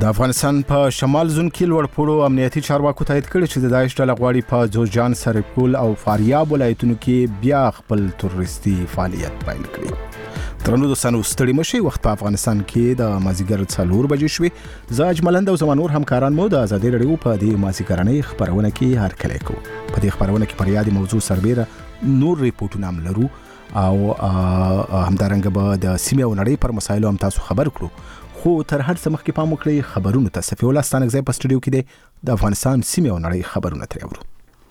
د افغانستان په شمال زون کې لوړ پوړو امنیتي چارواکو تایید کړی چې د داعش ډله غواړي په جوزجان، سرپل او فاریاب ولایتونو کې بیا خپل تروریستي فعالیت پیل کړي. درنو دوستانو، ستړي مشي. وخت په افغانستان کې د مازیګر 4 بجې شوې. زه اجملند او زمانور همکاران مو د آزادي رادیو په دې مازیګرنۍ خبرونه کې هرکلی کوو. په دې خبرونه کې پر یادې موضوع سربېره نور ریپورټونه هم لرو او همدارنګه به د سیمې او نړۍ پر مسایلو هم تاسو خبر کړو. خو تر هر څه مخکې پام وکړئ خبرونو ته. صفي الله ستانکزی په سټوډیو کې دی. د افغانستان سیمې او نړۍ خبرونه ترې اورو.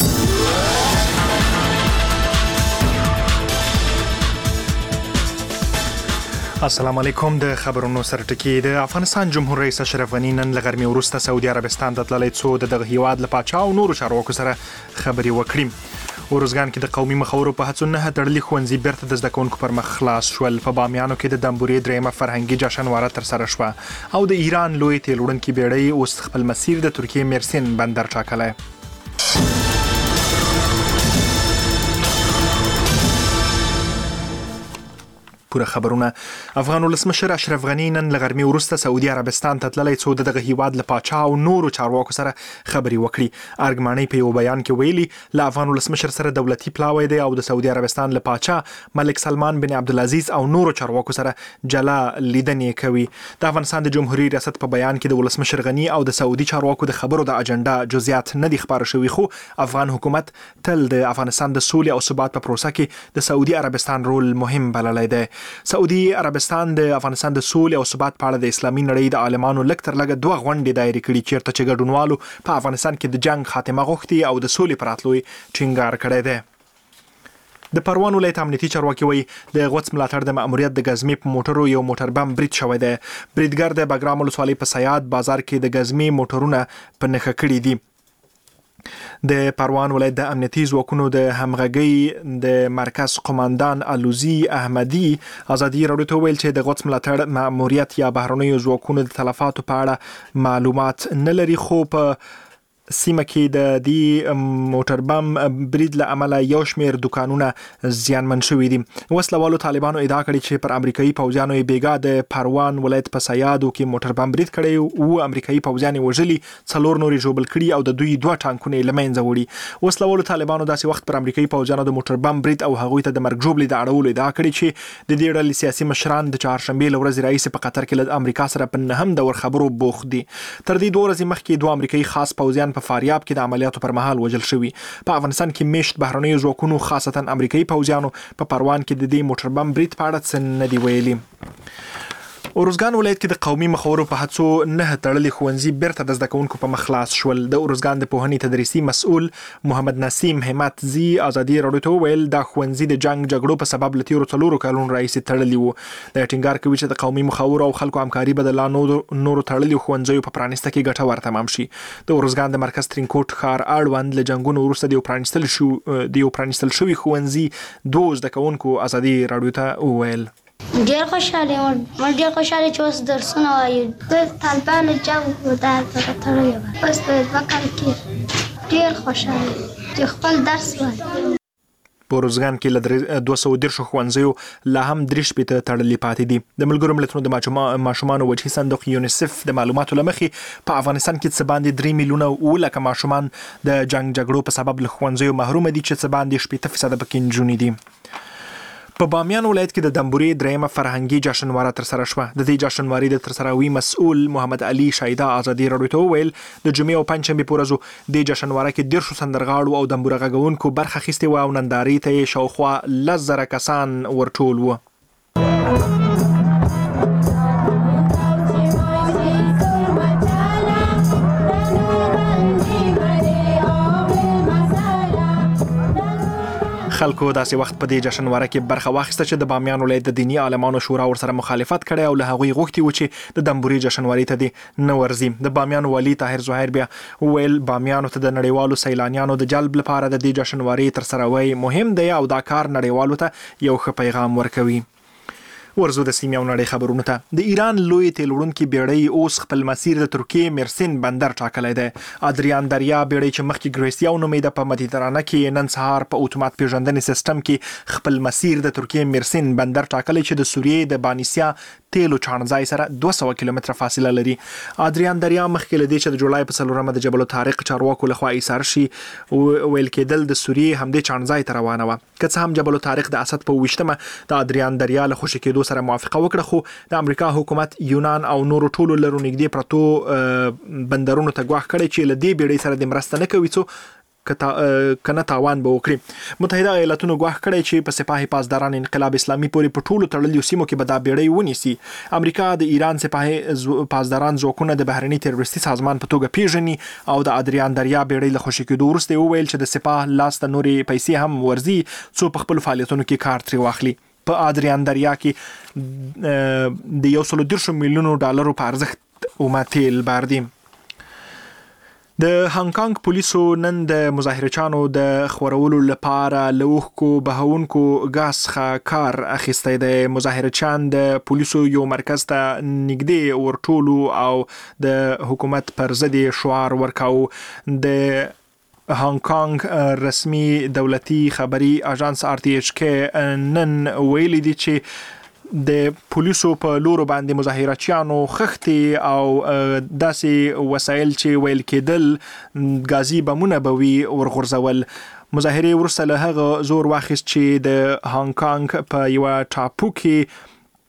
السلام علیکم. د خبرونو سرټکی. د افغانستان جمهور رئیس اشرف غنی نن له غرمې وروسته سعودي عربستان ته تللی څو دغه هیواد له پاچا او نورو چارواکو سره خبرې وکړي. ورزګان کې د قومي مخورو په هڅو نه تړلي ښوونځي بیرته د زده کوونکو پر مخ خلاص شول. په بامیانو کې د دمبورې درېیمه فرهنګي جشنواره ترسره شوه او د ایران لوی تیل وړونکي بیړۍ اوس خپل مسیر د ترکیې مرسین بندر ټاکلی. پوره خبرونه. افغان ولسمشر اشرف غنی نن له غرمې وروسته سعودي عربستان ته تللی څو دغه هیواد له پاچا او نورو چارواکو سره خبرې وکړي. ارګمانۍ په یو بیان کې ویلي له افغان ولسمشر سره دولتي پلاوی دی او د سعودي عربستان له پاچا ملک سلمان بن عبدالعزیز او نورو چارواکو سره جلا لیدنې کوي. د افغانستان د جمهوریت ریاست په بیان کې د ولسمشر غنی او د سعودي چارواکو د خبرو د اجنډا جزئیات نه دي خبره شوي، خو افغان حکومت تل د افغانستان د سولې او ثبات په پروسه کې د سعودي عربستان رول مهم بللی دی. سعودي عربستان د افغانستان د سولې او ثبات په اړه د اسلامي نړۍ د عالمانو لږ تر لږه 2 غونډې دایرې کړي، چیرته چې ګډونوالو په افغانستان کې د جنگ خاتمه غوښتي او د سولې پر راتلو ټینګار کړی دی. د پروان ولایت امنیتي چارواکي وایي د غوڅ ملاتړ د ماموریت د ګزمې په موټرو یو موټر بم برید شوی دی. بریدګر د بګرام ولسوالۍ په سیاد بازار کې د ګزمې موټرونه په نښه کړي دي. د پروان ولایت د امنیتي ځواکونو د همغږۍ د مرکز قوماندان علوزی احمدی آزادي رادیو ته ویل چې د غوڅ ملاتړ ماموریت یا بهرنیو ځواکونو د تلفاتو په اړه معلومات نه لري، خو په سیمه کې د دې موټر بم برید له امله یو شمیر دکانونه زیانمن شوي دي. وسلوالو طالبانو ادعا کړې چې پر امریکایي پوځیانو یې بیګا د پروان ولایت په سیادو کې موټر بم برید کړی او امریکایي پوځیان وژلي، 4 نور ژوبل کړي او د دوی 2 ټانکونه له منځه وړي. وسلوالو طالبانو داسې وخت پر امریکایي پوځیانو د موټر بم برید او هغوی ته د مرګ ژوبلې د اړولو ادعا کړې چې د دې ډلې سیاسي مشران د چهارشنبې له ورځې راهیسې په قطر کې له امریکا سره په نهم دور خبرو بوخت دي. تر دې 2 ورځې مخکې 2 امریکایي خاص پوځیان په فاریاب کې د عملیاتو پر مهال وژل شوي. په افغانستان کې میشت بهرنیو ځواکونو خاصتا امریکایي پوځیانو په پروان کې د دې موټر بم برید په اړه څه نه دي ویلي. ارزګان ولایت کې د قومي مخورو په هڅو نه تړلي ښوونځي بیرته د زده کوونکو په مخ خلاص شول. د ارزګان د پوهنې تدریسي مسؤل محمد نسیم همت زی آزادي رادیو ته ویل دا ښوونځي د جنگ جګړو په سبب له تیرو 4 کلونو راهیسې تړلي وو. د ټینګار کوي چې د قومي مخورو او خلکو همکاري به د لا نورو تړلي ښوونځیو په پرانیسته کې ګټور تمام شي. د ارزګان د مرکز ترینکوټ ښار اړوند له جنگونو وروسته د یو پرانیستل شوي ښوونځي 2 زده کوونکو آزادي رادیو ته ویل ډېر خوشاله یم. ډېر خوشاله چې اوس درسونه وایو. د طالبانو جنګ و دا تړلی وه، اوس په 2 کال کې ډېر خوشاله چې خپل درس وایي. په ارزګان کې له 210 ښوونځیو لا هم 3 تړلي پاتې دي. د ملګرو ملتونو د ماشومانو وجهي صندوق یونیسف د معلوماتو له مخې په افغانستان کې څه باندې 3 میلیونه او لکه ماشومان د جنگ جګړو په سبب له ښوونځیو محروم دي، چې څه باندې 80% پکې نجونې دي. په بامیان ولایت کې د دمبورې درېیمه فرهنګي جشنواره ترسره شوه. د دې جشنوارې د ترسروي مسؤل محمد علي شایده آزادي رادیو ته وویل د جمعې او پنجشنبې په ورځو د جشنواره کې 10 سندرغاړو او دمبوره غږونکو برخه اخیستې وه او نندارې ته یې شاوخوا 10,000 کسان ورټول وو. خلکو داسې وخت په دې جشنواره کې برخه واخیسته چې د بامیان ولایت د دینی عالمانو شورا ورسره مخالفت کړی او له هغوی غوښتي و چې د دمبورې جشنوارې ته دې نه ورځي. د بامیان والي طاهر زهیر بیا ویل بامیانو ته د نړیوالو سیلانیانو د جلب لپاره د دې جشنوارې ترسروي مهم دی او دا کار نړیوالو ته یو ښه پیغام ورکوي. ورزو د سیمې او نړۍ خبرونه ته. د ایران لوی تیل وړونکي بیړۍ اوس خپل مسیر د ترکیې مرسین بندر ټاکلی دی. ادریان دریا بیړۍ چې مخکې ګریسیا نومېده په مدیترانه کې نن سهار په اتومات پیژندنې سیستم کې خپل مسیر د ترکیې مرسین بندر ټاکلی چې د سوریې د بانیسیا تیلو چانځای سره 200 کیلومتره فاصله لري. ادریان دریا مخکې لدی چې د جولای په 4 د جبل الطارق چارواکو لخوا ایثار شي ویل کېدل د سوریې همدې چانځای ته روانه وه. که څه هم جبل الطارق د اسد په 28مه د ادریان دریا له خوشي کېدو سره موافقه وکړه، خو د امریکا حکومت یونان او نورو ټولو لرو نږدې پرتو بندرونو ته ګواښ کړی چې له دې بیړۍ سره د مرسته نه کوي څو کنه تاوان به وکړي. متحده ایالاتونو ګواښ کړی چې په سپاهي پاسداران انقلاب اسلامي پورې په ټولو تړلیو سیمو کې به دا بیړۍ ونیسي. امریکا د ایران سپاهي پاسداران ځواکونه د بهرني تروریستي سازمان په توګه پیژني او د ادریان دریا بیړۍ له خوشي کېدو وروسته وویل چې د سپاه لاس ته نورې پیسې هم ورځي څو په خپل فعالیتونو کې کار ترې واخلي. په ادریان دریا کې د 130 میلیونو ډالرو په ارزښت اومه تیل باردي. د هانګ کانګ پولیسو نن د مظاهرچانو د خورولو لپاره له اوښکو بهونکو ګاز څخه کار اخیستی دی. مظاهرچان د پولیسو یو مرکز ته نږدې ورټولو او د حکومت پر ضد شعار ورکاو. د هانګ کانګ رسمي دولتي خبري اژانس RTHK نن ویلي دي چې د پولیسو په لورو باندې مظاهرچیانو خښتې او داسې وسایل چې ویل کېدل غازي بمونه به وي ورغورځول. مظاهرې وروسته له هغه زور واخیست چې د هانګ کانګ په یوه ټاپو کې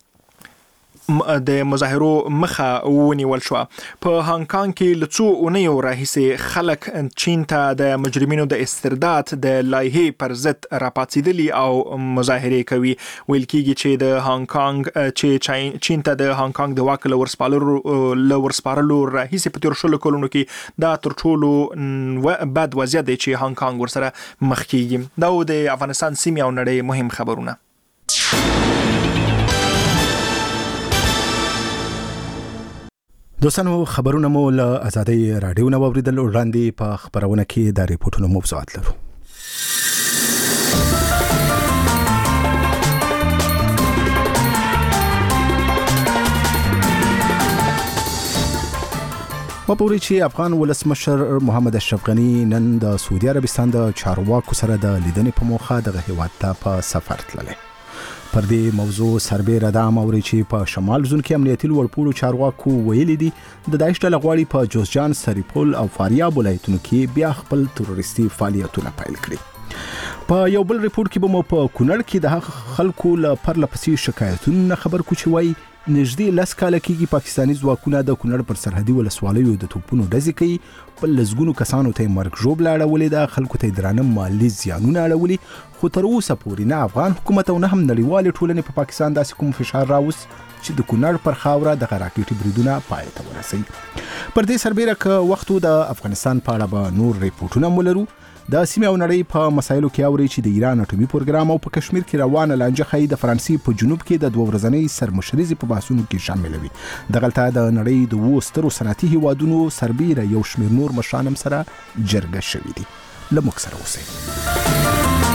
د مظاهرو مخه ونیول شو. په هانګ کانګ کې له څو اونیو راهیسې خلک چین ته د مجرمینو د استرداد د لایحې پر ضد راپاڅېدلي او مظاهرې کوي. ویل کېږي چې د هانګ کانګ چې چین ته د هانګ کانګ د واک له ورسپارلو راهیسې په تېرو 20 کلونو کې دا تر ټولو بد وضعیت دی چې هانګ کانګ ورسره مخ کېږي. دا د افغانستان سیمې او نړۍ مهم خبرونه. دوستانو خبرونه مو له آزادۍ رادیو نه واوریدل. وړاندې په خبرونه کې د ریپورتونو موضوعات لرو. وپورې چې افغان ولسمشر محمد اشرف غني نن د سعودي عربستان د چارواکو سره د لیدنې په موخه دغه هیواد ته په سفر تللی. پر دې موضوع سربېره دا موري چې په شمال زون کې امنیتي لوړپوړو چارواکو ویلي دي د داعش ډله غواړي په جوزجان، سریپول او فاریاب ولایتونو کې بیا خپل تروریستي فعالیتونه پیل کړي. په یو بل ریپورت کې به مو په کونړ کې د خلکو له پرله پسې شکایتونو خبر کو چې وایي نږدې 10 کاله کېږي پاکستاني ځواکونه د کونړ پر سرحدي ولسوالیو د توپونو ډزې کوي. په لسګونو کسانو ته مرګ ژوبله اړولې ده، خلکو ته درانه مالي زیانونه اړولي، خو تر اوسه پورې نه افغان حکومت او نه هم نړیوالې ټولنې په پاکستان داسې کوم فشار راوست چې د کونړ پر خاوره د راکېټي بریدونه پای ته ورسوي. پر دې سربېره که وختو د افغانستان په اړه به نور ریپورټونه مو لرو. د سیمې او نړۍ په مسایلو کې اوري چې د ایران اټومي پروګرام او په کشمیر کې روانه لانجه ښایي د فرانسې په جنوب کې د 2 ورځنۍ سرمشريزي په بحثونو کې شاملوي. دغلته د نړۍ د 2 سترو صنعتي هیوادونو سربېره یو شمېر نور مشران هم سره جرګه شوي دي. له موږ سره اوسئ.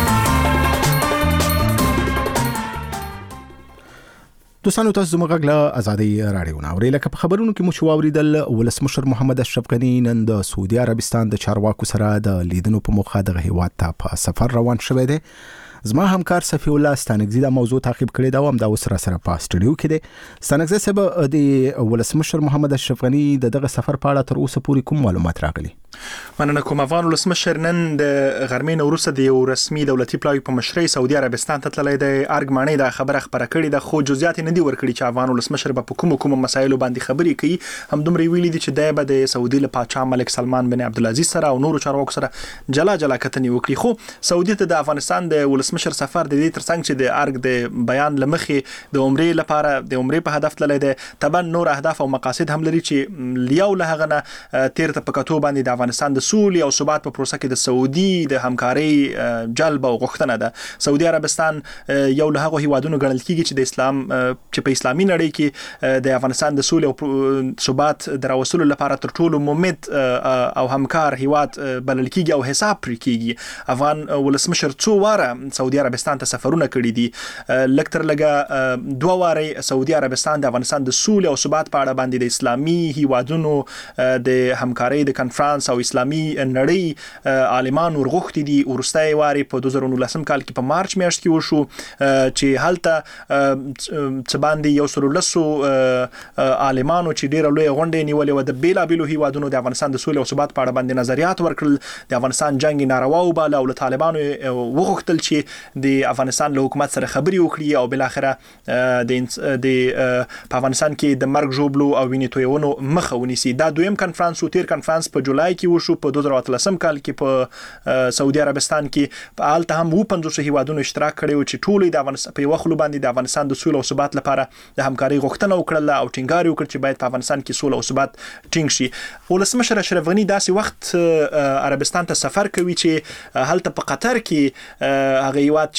دوستانو تاسو زموږ غږ له آزادۍ رادیو نه اورئ. لکه په خبرونو کې مو چې واوریدل ولسمشر محمد اشرف غني نن د سعودي عربستان د چارواکو سره د لیدنو په موخه دغه هیواد ته په سفر روان شوی دی. زما همکار صفی الله ستانکزی دا موضوع تعقیب کړی دا هم دا اوس را سره په سټوډیو کې دی. ستانکزی صاحب د ولسمشر محمد اشرف غني دغه سفر په اړه تر اوسه پورې کوم معلومات راغلي؟ مننه کوم. افغان ولسمشر نن د غرمې نه وروسته د یو رسمي دولتي پلاوي په مشرۍ سعودي عربستان ته تللی دی. ارګ دا خبره خبره کړې ده، خو جزئیات نه دي ورکړي چې افغان ولسمشر به په کوم مسایلو باندې خبرې کوي. همدومره ویلي دي چې د به د سعودي له پاچا ملک سلمان بن عبدالعزیز سره او نورو چارواکو سره جلا کتنې وکړي. خو سعودي ته د افغانستان د ولسمشر سفر د دې ترڅنګ چې د ارګ د بیان لمخې د عمرې لپاره د عمرې په هدف تللی دی. طبعا نور اهداف او مقاصد هم لري چې یو له هغه نه تیر ته په کتو باندې د افغانستان د سولې او ثبات په پروسه کې د سعودي د همکارۍ جلب او غوښتنه ده. سعودي عربستان یو له هغو هیوادونو ګڼل کېږي چې د اسلام چې په اسلامي نړۍ کې د افغانستان د سولې او ثبات د راوستلو لپاره تر ټولو ممد او همکار هیواد بلل کېږي او حساب پرې کېږي. افغان ولسمشر څو واره سعودي عربستان ته سفرونه کړي دي. لکتر لګه 2 واره سعودي عربستان د افغانستان د سولې او ثبات په اړه باندې د اسلامي هیوادونو د همکارۍ د کنفرانس او اسلامي نړۍ عالمان ورغوښتي دي. ورستای واره په 2019 کال کې په مارچ میاشت کې وشو چې هلته څه باندې یو سل لسو عالمانو چې ډیره لوی غونډه نیولې و د بیلابیلو هیوادونو د افغانستان د سولې او ثبات په اړه باندې نظریات ورکړل. د افغانستان جنگ ناروا وباله او له طالبانو وغوښتل چې د افغانستان له حکومت سره خبري وکړي او بل اخره د په افغانستان کې د مرګ ژوبلو او وینې تویونو مخه ونیسي. دا دویم کنفرانس او تیر کنفرانس په جولای کې وشو په 2013 کال کې په سعودي عربستان کې. په حالت هم 15 هیوادونو اشتراک کړي چې ټول د افغانستان په وخت باندې د افغانستان د سولې او ثبات لپاره د همکاري غوښتنه وکړه او ټینګار وکړ چې باید په افغانستان کې سولې او ثبات ټینګ شي. ولسمشر اشرف غنی داسې وخت عربستان ته سفر کوي چې هلته په قطر کې هغه هیواد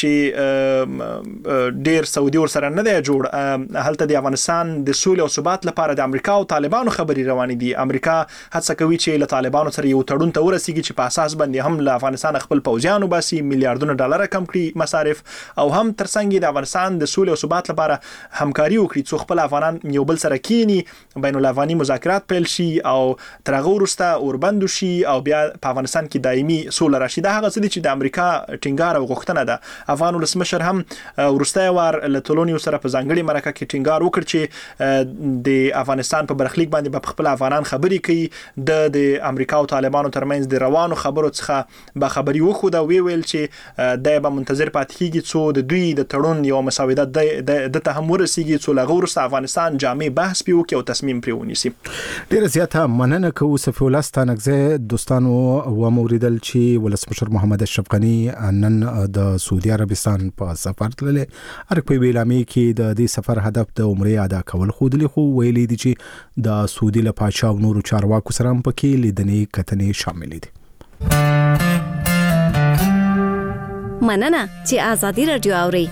چې ډیر سعودي ور سره نه دی جوړ، هلته د افغانستان د سولې او ثبات لپاره د امریکا او طالبانو خبري روانې دي. امریکا هڅه کوي چې له طالبانو سره یو تړون ته ورسیږي چې په اساس باندې هم له افغانستان خپل پوځیانو باسي، میلیارډونه ډالر کم کړي مصارف، او هم ترڅنګ د افغانستان د سولې او ثبات لپاره همکاري وکړي څو خپل افغانان یو بل سره کینی، بین الافغاني مذاکرات پیل شي او ترغه ورسته اوربند شي او بیا په افغانستان کې دایمي سوله راشي. دا هغه څه دي چې د امریکا ټینګار او غوښتنه ده. افغان ولسمشر هم ورسته وار له تولونیو سره په ځانګړي مرکه کې ټینګار وکړ چې د افغانستان په برخلیک باندې په خپل افغانان خبري کوي. د امریکا او طالبانو ترمنځ د روانو خبرو څخه به خبري وخو دا ویل چې د به منتظر پاتې کیږي څو د دوی د تړون یو مساوده د ته هم ورسیږي څو لغه ورسته افغانستان جامع بحث پیو کې او تصمیم پرې ونیسي. ډیره زیاته مننه کوو صفی الله ستانکزه. دوستانو و موریدل چې ولسمشر محمد اشرف غنی نن د سعودي عربستان په سفر تللی. په ویلامي کې د دې سفر هدف د عمرې ادا کول خودلی، خو ویلي دي چې د سعودي له پاچا او نورو چارواکو سره هم پکې لیدنې کتنې شامل دي. مننه چې آزادي رادیو اوري.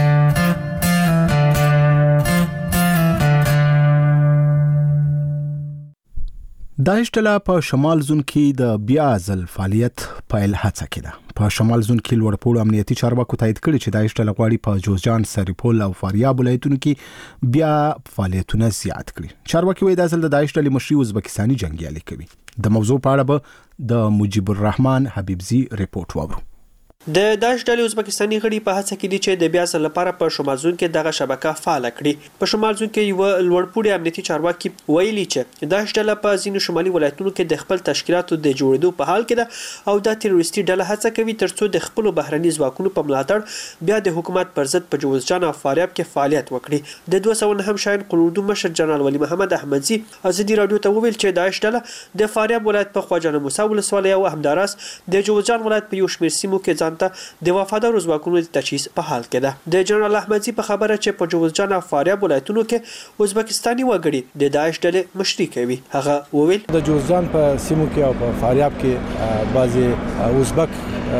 داعش ډله په شمال زون کې د بیا ځل فعالیت پیل هڅه کړه. په شمال زون کې لوړپوړو امنیتي چارواکو تایید کړی چې داعش ډله غواړي په جوزجان، سرپل او فاریاب ولایتونو کې بیا فعالیتونه زیات کړي. چارواکي وایي دا ځل د داعش ډلې مشري ازبکستاني جنگیالي کوي. د موضوع په اړه به د مجيب الرحمن حبیبزي ریپورت واورو. د داعش ډلې ازبکستاني غړي په هڅه کې دي چې د بیا ځل لپاره په شمال زون کې دغه شبکه فعال کړي. په شمال زون کې یو لوړپوړي امنیتي چارواکي ویلي چې داعش ډله په ځینو شمالي ولایتونو کې د خپل تشکیلاتو د جوړېدو په حال کې ده او د تروریستي ډله هڅه کوي ترڅو د خپل بهرني ځواکونو په ملاتړ بیا د حکومت پر ضد په جوزجان او فاریاب کې فعالیت وکړي. د 209 شاین قلوردو مشر جنرال ولی محمد احمدزي ازادي رادیو ته وویل چې داعش ډله د فاریاب ولایت په خواجه موسی ولسوالۍ او همداراز د جوزجان ولایت په یو شمېر سیمو کې ځانته د وفادار ځواکونو د تجهیز په حال کې ده. د جنرال احمدزي په خبره چې په جوزجان او فاریاب ولایتونو کې ازبکستاني وګړي د داعش ډلې مشري کوي. هغه وویل د جوزجان په سیمو کې او په فاریاب کې بعضي ازبک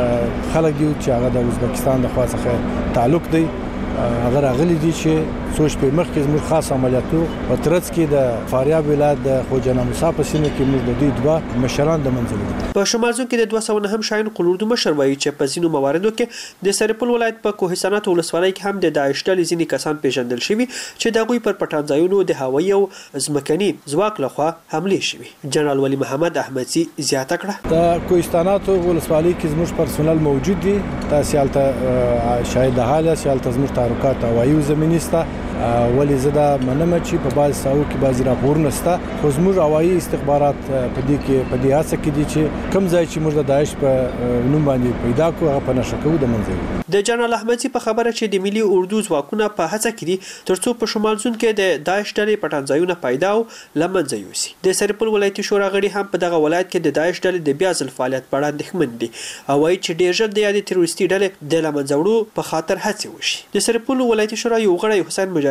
خلک دي چې هغه د ازبکستان د خوا څخه تعلق دی. هغه راغلي دي چې سوچ په مخ کې زموږ خاص عملیاتو په ترڅ کې د فاریاب ولایت د خوجه موسی په سیمه کې موږ د دوی دوه مشران د منځل دي. په شمال زون کې د 209 شاین قلوردو مشر وایي چې په ځینو مواردو کې د سرپل ولایت په کوهستانات ولسوالۍ کې هم د داعش ډلې ځینې کسان پیژندل شوي چې د هغوی پر پټان ځایونو د هوایي او ځمکني ځواک لخوا حملې شوي. جنرال ولی محمد احمدزي زیاته کړه د کوهستانات ولسوالۍ کې زموږ پرسونل موجود دي. تاسو حالت شاید د حاله سیالت زموږ تحرکات هوایي او زمینی ستا ولی زدا منم چې په بعض ساو کې بعضی راپور نسته، خو زموږ هوایي استخبارات په دې هڅه کې دي چې کم ځای چې موږ د داعش په نوم باندې پیدا کوو هغه په نشه کوو د منځل. د جنرال احمدزي په خبره چې د ملي اردو ځواکونه په هڅه کې دي ترڅو په شمال زون کې د داعش ډلې پټان ځایونه پیدا او لمنځه یوسي. د سرپل ولایتي شورا غړي هم په دغه ولایت کې د داعش ډلې د بیا ځل فعالیت په اړه اندېښمن دي او وایي چې ډېر ژر د یادې تروریستي ډلې د لمنځه وړو په خاطر هڅې وشي. د سرپل ولایتي شورا یو غړی حسین مجاهد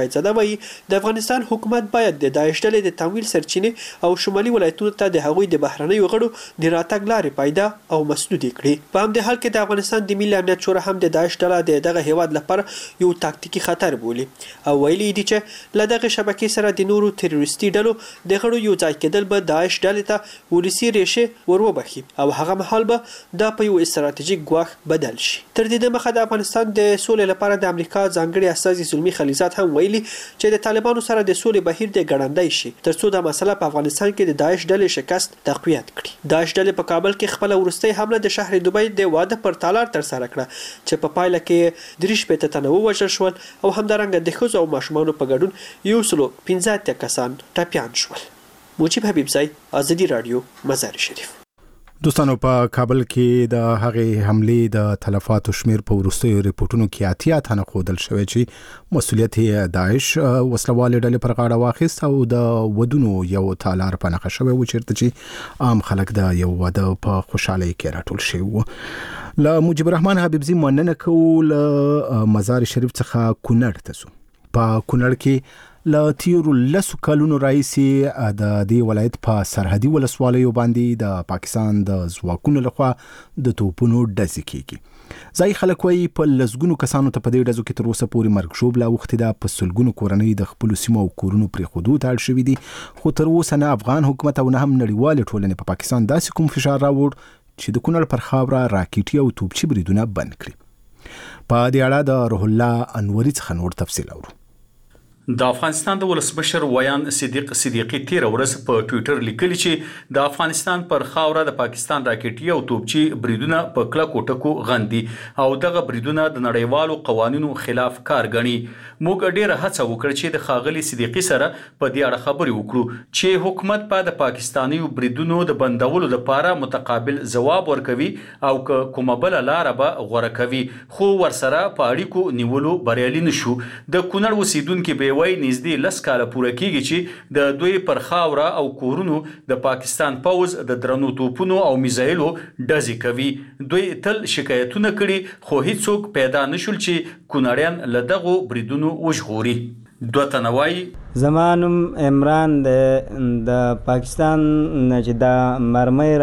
مجاهد زاده وایي د افغانستان حکومت باید د داعش ډلې د تمویل سرچینې او شمالي ولایتونو ته د هغوی د بهرنیو غړو د راتګ لارې پیدا او مسدودې کړي. په همدې حال کې د افغانستان د ملي امنیت شورا هم د داعش ډله د دغه هیواد لپاره یو تاکتیکي خطر بولي او ویلي دي چې له دغه شبکې سره د نورو تروریستي ډلو د غړو یو ځای کېدل به داعش ډلې ته ولسي ریښې وروبخي او هغه مهال به دا په یو استراتیژیک ګواښ بدل شي. تر دې دمخه د افغانستان د سولې لپاره د امریکا ځانګړي استازي زلمي خلیزات هم ویلي چې د طالبانو سره د سولې بهیر د ګړندی شي ترڅو د مسله په افغانستان کې د داعش ډلې شکست تقویت کړي. داعش ډلې په کابل کې خپل ورستۍ حمله د شهر دوبۍ د واده پر تالار تر سره کړه چې په پایله کې 3 تنه ووژل شول او همدارنګه د ښځو او ماشومانو په ګډون 115 کسان ټپیان شول. موجب حبیبزی، آزادي رادیو، مزار شریف. دوستانو په کابل کې د هغې حملې د تلفاتو شمیر په وروستیو ریپورتونو کې 80 تنه ښودل شوی چې مسؤلیت یې داعش وسلوالې ډلې پر غاړه واخیست او د ودونو یو تالار په نښه شوی و چیرته چې عام خلک د یو واده په خوشحالۍ کې راټول شوي وو. له مجيب الرحمن حبیبزي مننه کوو له مزار شریف څخه کونړ ته ځو. په کونړ کې له تیرو 10 کلونو راهیسې د دې ولایت په سرحدي ولسوالیو باندې د پاکستان د ځواکونو لخوا د توپونو ډزې کیږي. ځای خلک وایي په لسګونو کسانو ته په دې ډزو کې تر اوسه پورې مرګ ژوبله اوښتې ده. په سلګونو کورنۍ د خپلو سیمو او کورونو پرېښودو ته اړ شوي دي. خو تر اوسه نه افغان حکومت او نه هم نړیوالې ټولنې په پاکستان داسې کوم فشار راوړ چې د کونړ پر خاوره راکېټي او توپچي بریدونه بند کړي. په دې اړه د روح الله انوري څخه نور تفصیل اورو. د افغانستان د ولسمشر ویان صدیق صدیقی تیر ورځ په ټوئیټر لیکلی چې د افغانستان پر خاوره د پاکستان راکېټي او توپچي بریدونه په کلکو ټکو غندي او دغه بریدونه د نړیوالو قوانینو خلاف کار ګڼي. موږ ډیره هڅه وکړه چې د خاغلی صدیقی سره په دې اړه خبرې وکړو چې حکومت په د پاکستاني بریدونو د بندولو لپاره متقابل ځواب ورکوي او کومه بل لار به غوړه کوي، خو ورسره په اړیکو نیولو بریالي نشو. د کونړ اوسیدونکو به وای نږدې 10 کاله پوره کیږي چې د دوی پر خاوره او کورونو د پاکستان پوز د درنو توپونو او میزایلو ډزې کوي. دوی تل شکایتونه کړي خو هیڅوک پیدا نشول چې کونړیان له دغو بریدونو وژغوري. دوه تنه وایي زمانم عمران د پاکستان چې د مرمۍ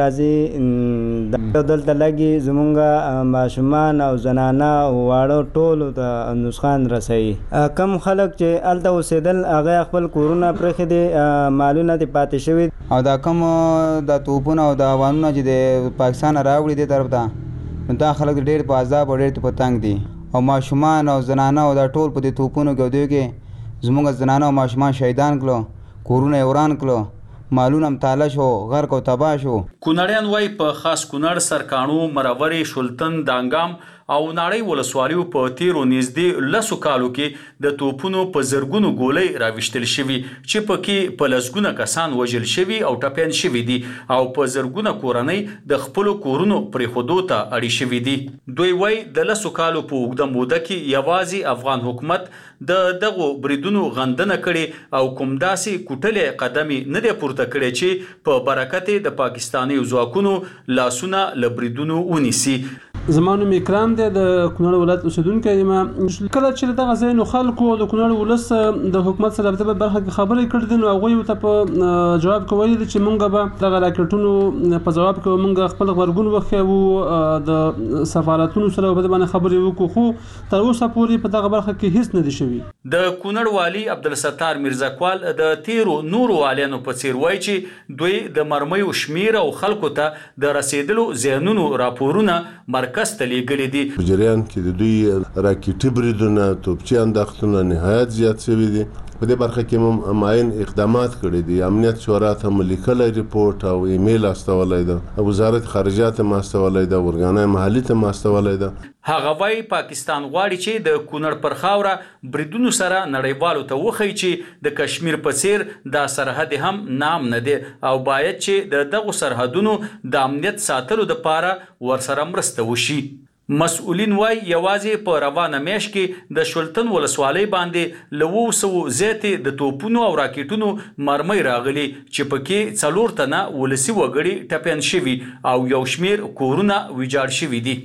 راځي دلته لګي زمونږ ماشومان او زنانه واړه ټول ته نسخان رسوي. کم خلک چې هلته اوسېدل هغه خپل کورونه پرېښي دي، مالونه دې پاتې شوي او دا کم د توپونه او د اوانونه چې د پاکستان راوړي دې طرف ته دا خلک ډېر په عذاب او ډېر په تنګ دي او ماشومان او زنانه او دا ټول په دې توپونو کې او دوی کې زموږ زنانه او ماشومان شهیدان کړو، کورونه یې وران کړو، مالونه هم تاله شو، غرق او تباه شو. کونړیان وایي په خاص کونړ، سرکاڼو، مرورې، شولتن، دانګام او ناړۍ ولسوالیو په تیرو نږدې 10 کالو کې د توپونو په زرګونو ګولۍ راویشتل شوي چې پکې په لسګونه کسان وژل شوي او ټپیان شوي دي او په زرګونه کورنۍ د خپلو کورونو پرېښودو ته اړې شوي دي. دوی وایي د 10 کالو په اوږده موده کې یوازې افغان حکومت د دغو بریدونو غندنه کړي او کوم داسې کوټلې قدمې نه دی پورته کړی چې په برکت د پاکستاني ځواکونو لاسونه له بریدونو ونیسي. زمانو اکرام دی د کونړ ولایت اوسیدونکی یم. کله چې دغه ځای نو خلکو د کونړ ولس د حکومت سره په برخه کې خبرې کړې دي نو هغوی ته په جواب کې ویلي دي چې موږ به دغه راکېټونو په ځواب کې موږ خپل غبرګون وښیو، د سفارتونو سره په دې باندې خبرې وکړو، خو تر اوسه پورې په دغه برخه کې هیڅ نه دي شوي. د کونړ والي عبدالستار میرزاکوال د تیرو نورو والیانو په څیر وایي چې دوی د مرمیو شمیر او خلکو ته د رسیدلو ذهنونو راپورونه مرکز ته لیږلي دي. په جریان کې د دوی راکېټي بریدونه، توپچي انداختونه نهایت زیات شوي دي. په دې برخه کې معین اقدامات کړي دي. امنیت شورا ته لیکلی ریپورت او ایمیل استولی ده، وزارت خارجه ته استولی ده، ورګانه محلي ته استولی ده. هغه وایي پاکستان غواړي چې د کونړ پر خاوره بریدونو سره نړیوالو ته وښیي چې د کشمیر په څیر دا سرحد هم نام نه دی او باید چې د دغو سرحدونو د امنیت ساتلو دپاره ورسره مرسته وشي. مسؤلین وایي یوازې په روانه میاشت کې د شولتن ولسوالۍ باندې له 200 زیاتې د توپونو او راکېټونو مرمۍ راغلي چې پکې 4 تنه ولسي وګړي ټپیان شوي او یو شمیر کورونه ویجاړ شوي دي.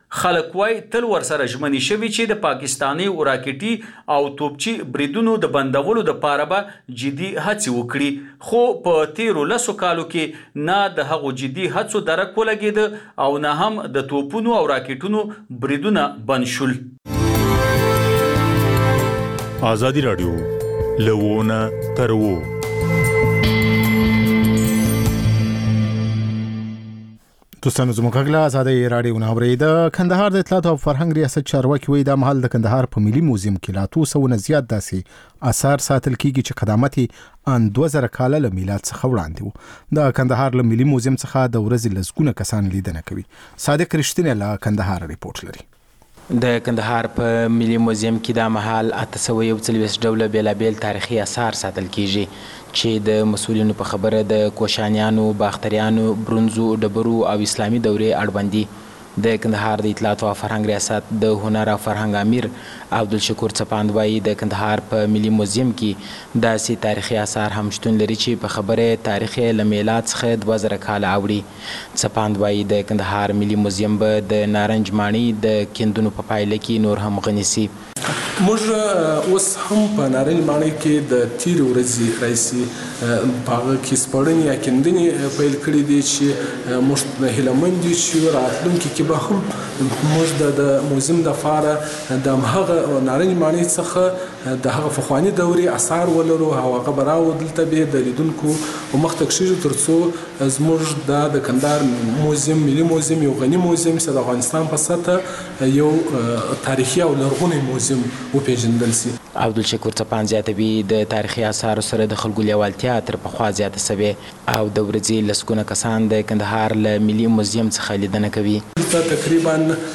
خلک وای تل ورسره ژمنې شوي چې د پاکستاني راکټي او توپچي بریدونو د بندولو دپاره به جدي هڅې وکړي، خو په تیرو 10 کالو کې نه د هغو جدي هڅو درک ولګېده او نه هم د توپونو او راکټونو بریدونه بند شول. آزادی رادیو لوونه تر وو. دوستانو زموږ غږ له ازادۍ راډیو نه اورئ. د کندهار د اطلاعات او فرهنګ ریاست چارواکي وایي دا مهال د کندهار په ملي موزیم کې لا 200 نه زیات داسې آثار ساتل کیږي چې قدامت یې ان 2000 کاله له میلاد څخه وړاندې و. د کندهار له ملي موزیم څخه د ورځې لسګونه کسان لیدنه کوي. صادق رښتینی له کندهار ریپورت لري. د کندهار په ملي موزیم کې دا مهال 841 ډوله بیلابیل تاریخي آثار ساتل کیږي چې د مسؤلینو په خبره د کوشانیانو، باختریانو، برونزو، ډبرو او اسلامي دورې اړوند دي. د کندهار د اطلاعات او فرهنګ ریاست د هنر او فرهنګ امیر عبدالشکور څپاند وایي د کندهار په ملي موزیم کې داسې تاریخي آثار هم شتون لري چې په خبره تاریخ له میلاد څخه 2000 کاله اوړي. څپاند وایي د کندهار ملي موزیم به د نارنج ماڼۍ د کیندونو په پایله کې نور هم غني سي. موږ اوس هم په نارنج ماڼۍ کې د تیرې ورځې راهیسې په هغه کې سپړنې یا کیندنې پیل کړي دي چې موږ هیلهمند یو چې راتلونکي کې به هم موږ د موزیم دپاره د همهغه نارنج ماڼۍ څخه د هغه پخواني دورې آثار ولرو او هغه به راوړو دلته به د لیدونکو مخ ته کښېږدو تر څو زموږ د کندهار موزیم ملي موزیم یو غني موزیم چې د افغانستان په سطحه یو تاریخي او لرغونی موزیم وپېژندل سي. عبدالشکور څپاند زیاتوي د تاریخي آثارو سره د خلکو لیوالتیا تر پخوا زیاته سوې او د ورځې لسګونه کسان د کندهار له ملي موزیم څخه لیدنه کوي. دلته تقریبا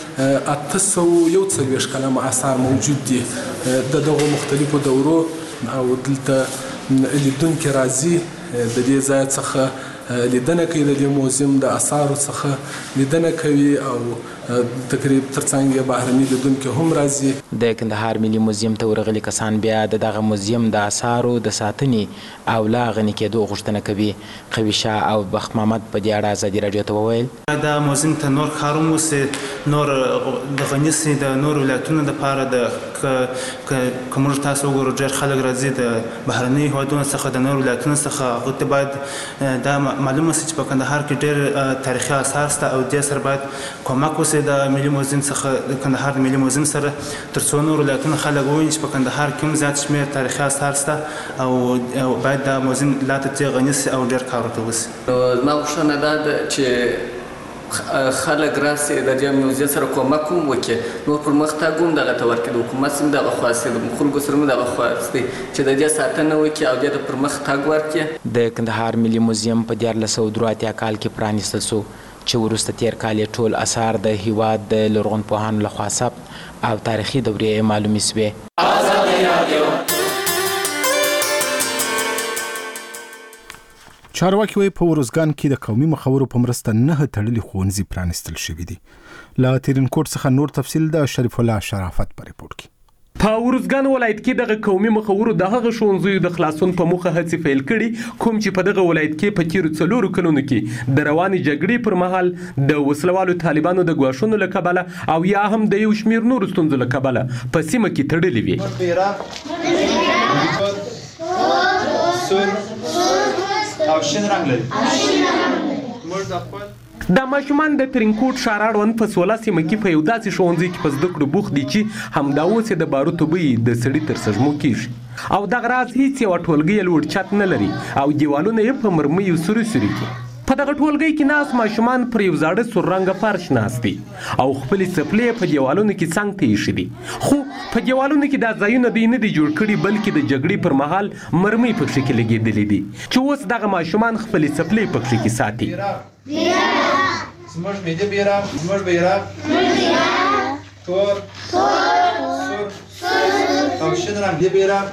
841 کلمه آثار موجود دي د دغو مختلفو دورو او دلته لیدونکي راځي د دې ځای څخه لیدنه کوي، د دې موزیم د آثارو څخه لیدنه کوي او تقریبا ترڅنګ یې بهرني لیدونکي هم راځي. د کندهار ملي موزیم ته ورغلي کسان بیا دغه موزیم د آثارو د ساتنې او لا غني کېدو غوښتنه کوي. قوي شاه او بخت محمد په دې اړه ازادي راډیو ته وویل دا موزیم ته نور کار وسي، نور د غني سي د نور ولایتونو لپاره د کوم تاسو وګورئ ډېر خلک راځي د بهرني هیوادونو څخه د نور ولایتونو څخه هغه باید دا معلومه سي چې په کندهار کې ډېر تاریخي آثار شته او دې سره باید کومک وسي د ملي موزیم څخه د کندهار ملي موزیم سره تر څو نور ولایتونه خلک وویني چې په کندهار کې هم زیات شمېر تاریخي آثار شته او باید دا موزیم لا تر غني سي او ډېر کار ورته وسي. زما غوښتنه دا ده چې خلک راسي د دې موزیم سره کومک هم وکړي، نور پرمختګ هم دغه ته ورکړي، د حکومت هم دغه خواست د خلکو سره هم دغه خواست دی چې د دې ساتنه وکړي او دې ته پرمختګ ورکړي. د کندهار ملي موزیم په 1983 کال کې پرانیستل شو چې وروسته تیر کال ټول آثار د هیواد د لرغونپوهانو لخوا ثبت او تاریخي دورې معلومې شوې. چارواکي وایي په ورزګان کې د قومي مخورو په مرسته 9 تړلي ښوونځي پرانیستل شوي دي. له ترینکوټ څخه نور تفصیل د شریف الله شرافت په ریپورت کې. په ورزګان ولایت کې دغه قومي مخورو د هغه ښوونځیو د خلاصون په موخه هڅې پیل کړي کوم چې په دغه ولایت کې په تیرو 4 کلونو کې د روانې جګړې پر مهال د وسلوالو طالبانو د ګواښونو له کبله او یا هم د یو شمېر نورو ستونزو له کبله په سیمه کې تړلې وي. او شین رنگ لري. دا ماشومان د ترینکوټ ښار اړوند په 16 سیمه کې په یو داسې ښوونځي کې په زده کړو بوخت دي چې همدا اوس یې د باروتو بوی د سړي تر سږمو کېږي او دغه راز هیڅ یوه ټولګۍ یې لوړ چت نه لري او دیوالونه یې په مرمیو سوري سوري کې. په دغه ټولګۍ کې ناست ماشومان پر یو زاړه سور رنګه فرش ناست دي او خپلې څپلۍ په دیوالونو کې څنګ ته ایښي دي، خو په دیوالونو کې دا ځایونه دوی نه دي جوړ کړي بلکې د جګړې پر مهال مرمۍ پکښې کې لګېدلې دي چې اوس دغه ماشومان خپلې څپلۍ پکښې کې ساتي. زموږ ملي بیرغ، زموږ بیرغ تور او شین رنګ دی بیرغ.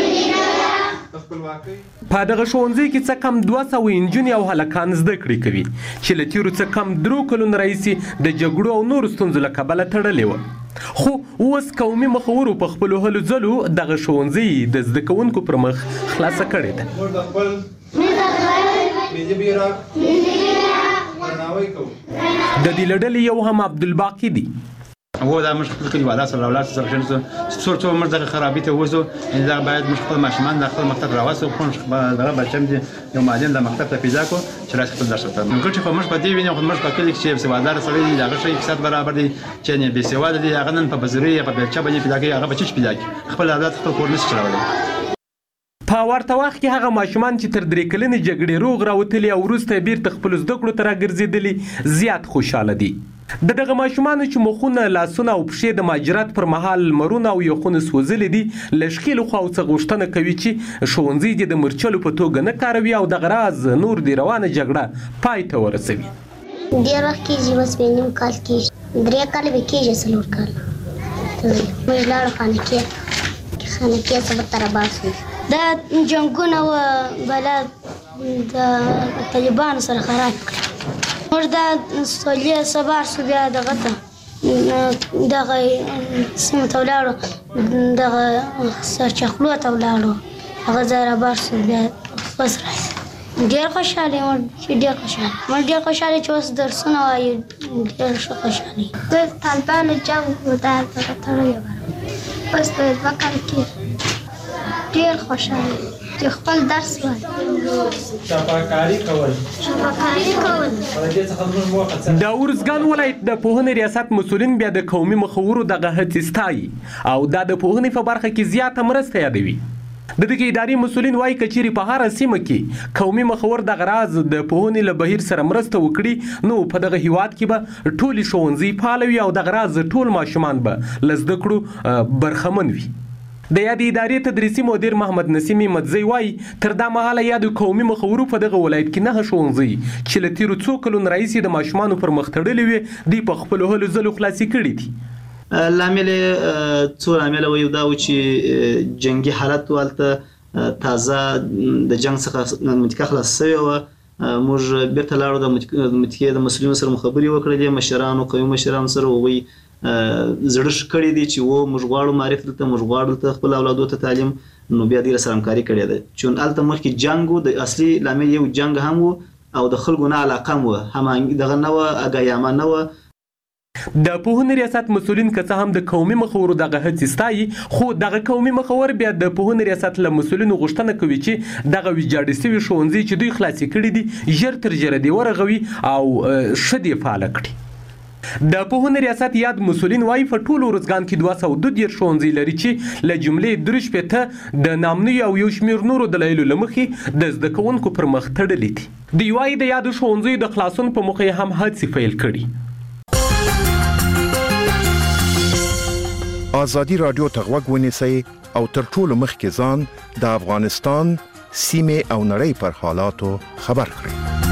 په دغه ښوونځي کې څه کم 200 نجونې او هلکان زده کړې کوي چې له تیرو څه کم 3 کلونو راهیسې د جګړو او نورو ستونزو له کبله تړلې وه، خو اوس قومي مخورو په خپلو هلو ځلو دغه ښوونځي د زده کوونکو پر مخ خلاصه کړې ده. موږ د خپل ملي بیرغ د دې لړلې یو هم عبدالباقي دی. هو دا مش خپل کلیوالات سره اولاد سره شنو څو موږ دغه خرابې ته وځو دا باید موږ خپل ماشومان د خپل مکتب راوځو خو دغه بچم دي یو معلم د مکتب ته پیدا کو چې راځي خپل درس ورته موږ چې موږ په دې ویني خو موږ په کلی کې چې سوادار سره دي هغه شي اقتصاد برابر دي چې نه به سواد دي هغه نن په بزري په بچا باندې پیدا کوي هغه بچی پیدا کوي خپل اولاد خپل کور نشي چلولای. په ورته وخت کې هغه ماشومان چې تر 3 کلنې جګړې روغ راوتلي او وروسته بیرته خپل زده کړو ته راګرځېدلي زیات خوشحاله دي. دغه ماشومان چې مخونه لاسونه او پښې د مهاجرت پر مهال مرونه او یخونه سوځلې دي لشکیل خو او څه غوښتنه کوي چې ښوونځي د مرچلو په توګه نه کاروي او دغه راز نور دی روانه جګړه پای ته ورسوي. ډېر وخت کېږي اوس به نیم کال کېږي 3 کاله به کېږي 4 کاله موږ لاړو خانقې څه ورته راباسو. دا جنګونه و بلا د طالبانو سره خراب کړي موږ دا سولې سبار شو بیا دغه ته دغه سیمه ته ولاړو دغه سرچخلو ته ولاړو هغه ځای رابار شو بیا اوس راځي. ډېر خوشحاله یم ډېر خوشحاله چې اوس درسونه وایي ډېر خوشحاله یم. د طالبانو جنګ و دا دغه تړلی اوس په 2 کال کې ډېر خوشحاله یم چې خپل درس وایي. شفاکاري کول د ارزګان ولایت د پوهنې ریاست مسؤلین بیا د قومي مخورو دغه هڅې ستایي او دا د پوهنې په برخه کې زیاته مرسته یادوي. د دغه ادارې مسؤلین وایي که چیرې په هره سیمه کې قومي مخور دغه راز د پوهنې له بهیر سره مرسته وکړي نو په دغه هیواد کې به ټولې ښوونځي فعال وي او دغه راز ټول ماشومان به له زده کړو برخمن وي. د یادې ادارې تدریسي مدیر محمد نسیم مدزی وایي تر دا مهاله یادو قومي مخورو په دغه ولایت کې 9 ښوونځي چې له تیرو 2 کلونو راهیسې د ماشومانو پر مخ تړلي وي دوی په خپلو هلو ځلو خلاصې کړي دي. لامل څو لامل وایو دا و چې جنگي حالت والته تازه د جنگ څخه منطقه خلاص شوی و موږ بیرته لاړو د منطقې د مسؤلینو سره خبرې وکړلې مشرانو قومي مشرانو سره وایي زړه کړی دی چې و موږ غواړو معرفت ته موږ غواړو ته خپل اولادو ته تعلیم نو بیا دې سره همکاري کړې ده چې الته مخکې جنگ د اصلي لامل یو جنگ هم و او د خلکو نه علاقه مو هم دغه نه و اګایامه نه و. د پوهنې ریاست مسؤلین که څه هم د قومي مخورو دغه هڅې ستایي خو دغه قومي مخور بیا د پوهنې ریاست له مسؤلینو غوښتنه کوي چې دغه ویجاړې شوي ښوونځي چې دوی خلاصې کړي دي ژر تر ژره دې ورغوي او ښه دې فعاله کړي. د پوهنې ریاست یاد مسؤلین وایي په ټول ارزګان کې 232 ښوونځي لري چې له جملې 3 د نامنوي او یو شمېر نورو دلایلو له مخې د زده کوونکو پر مخ تړلي دي. دوی وایي د یادو ښوونځیو د خلاصون په موخه هم هڅې پیل کړي. آزادی رادیو ته غوږ ونیسئ او تر ټولو مخکې ځان د افغانستان سیمې او نړۍ پر حالاتو خبر کړئ.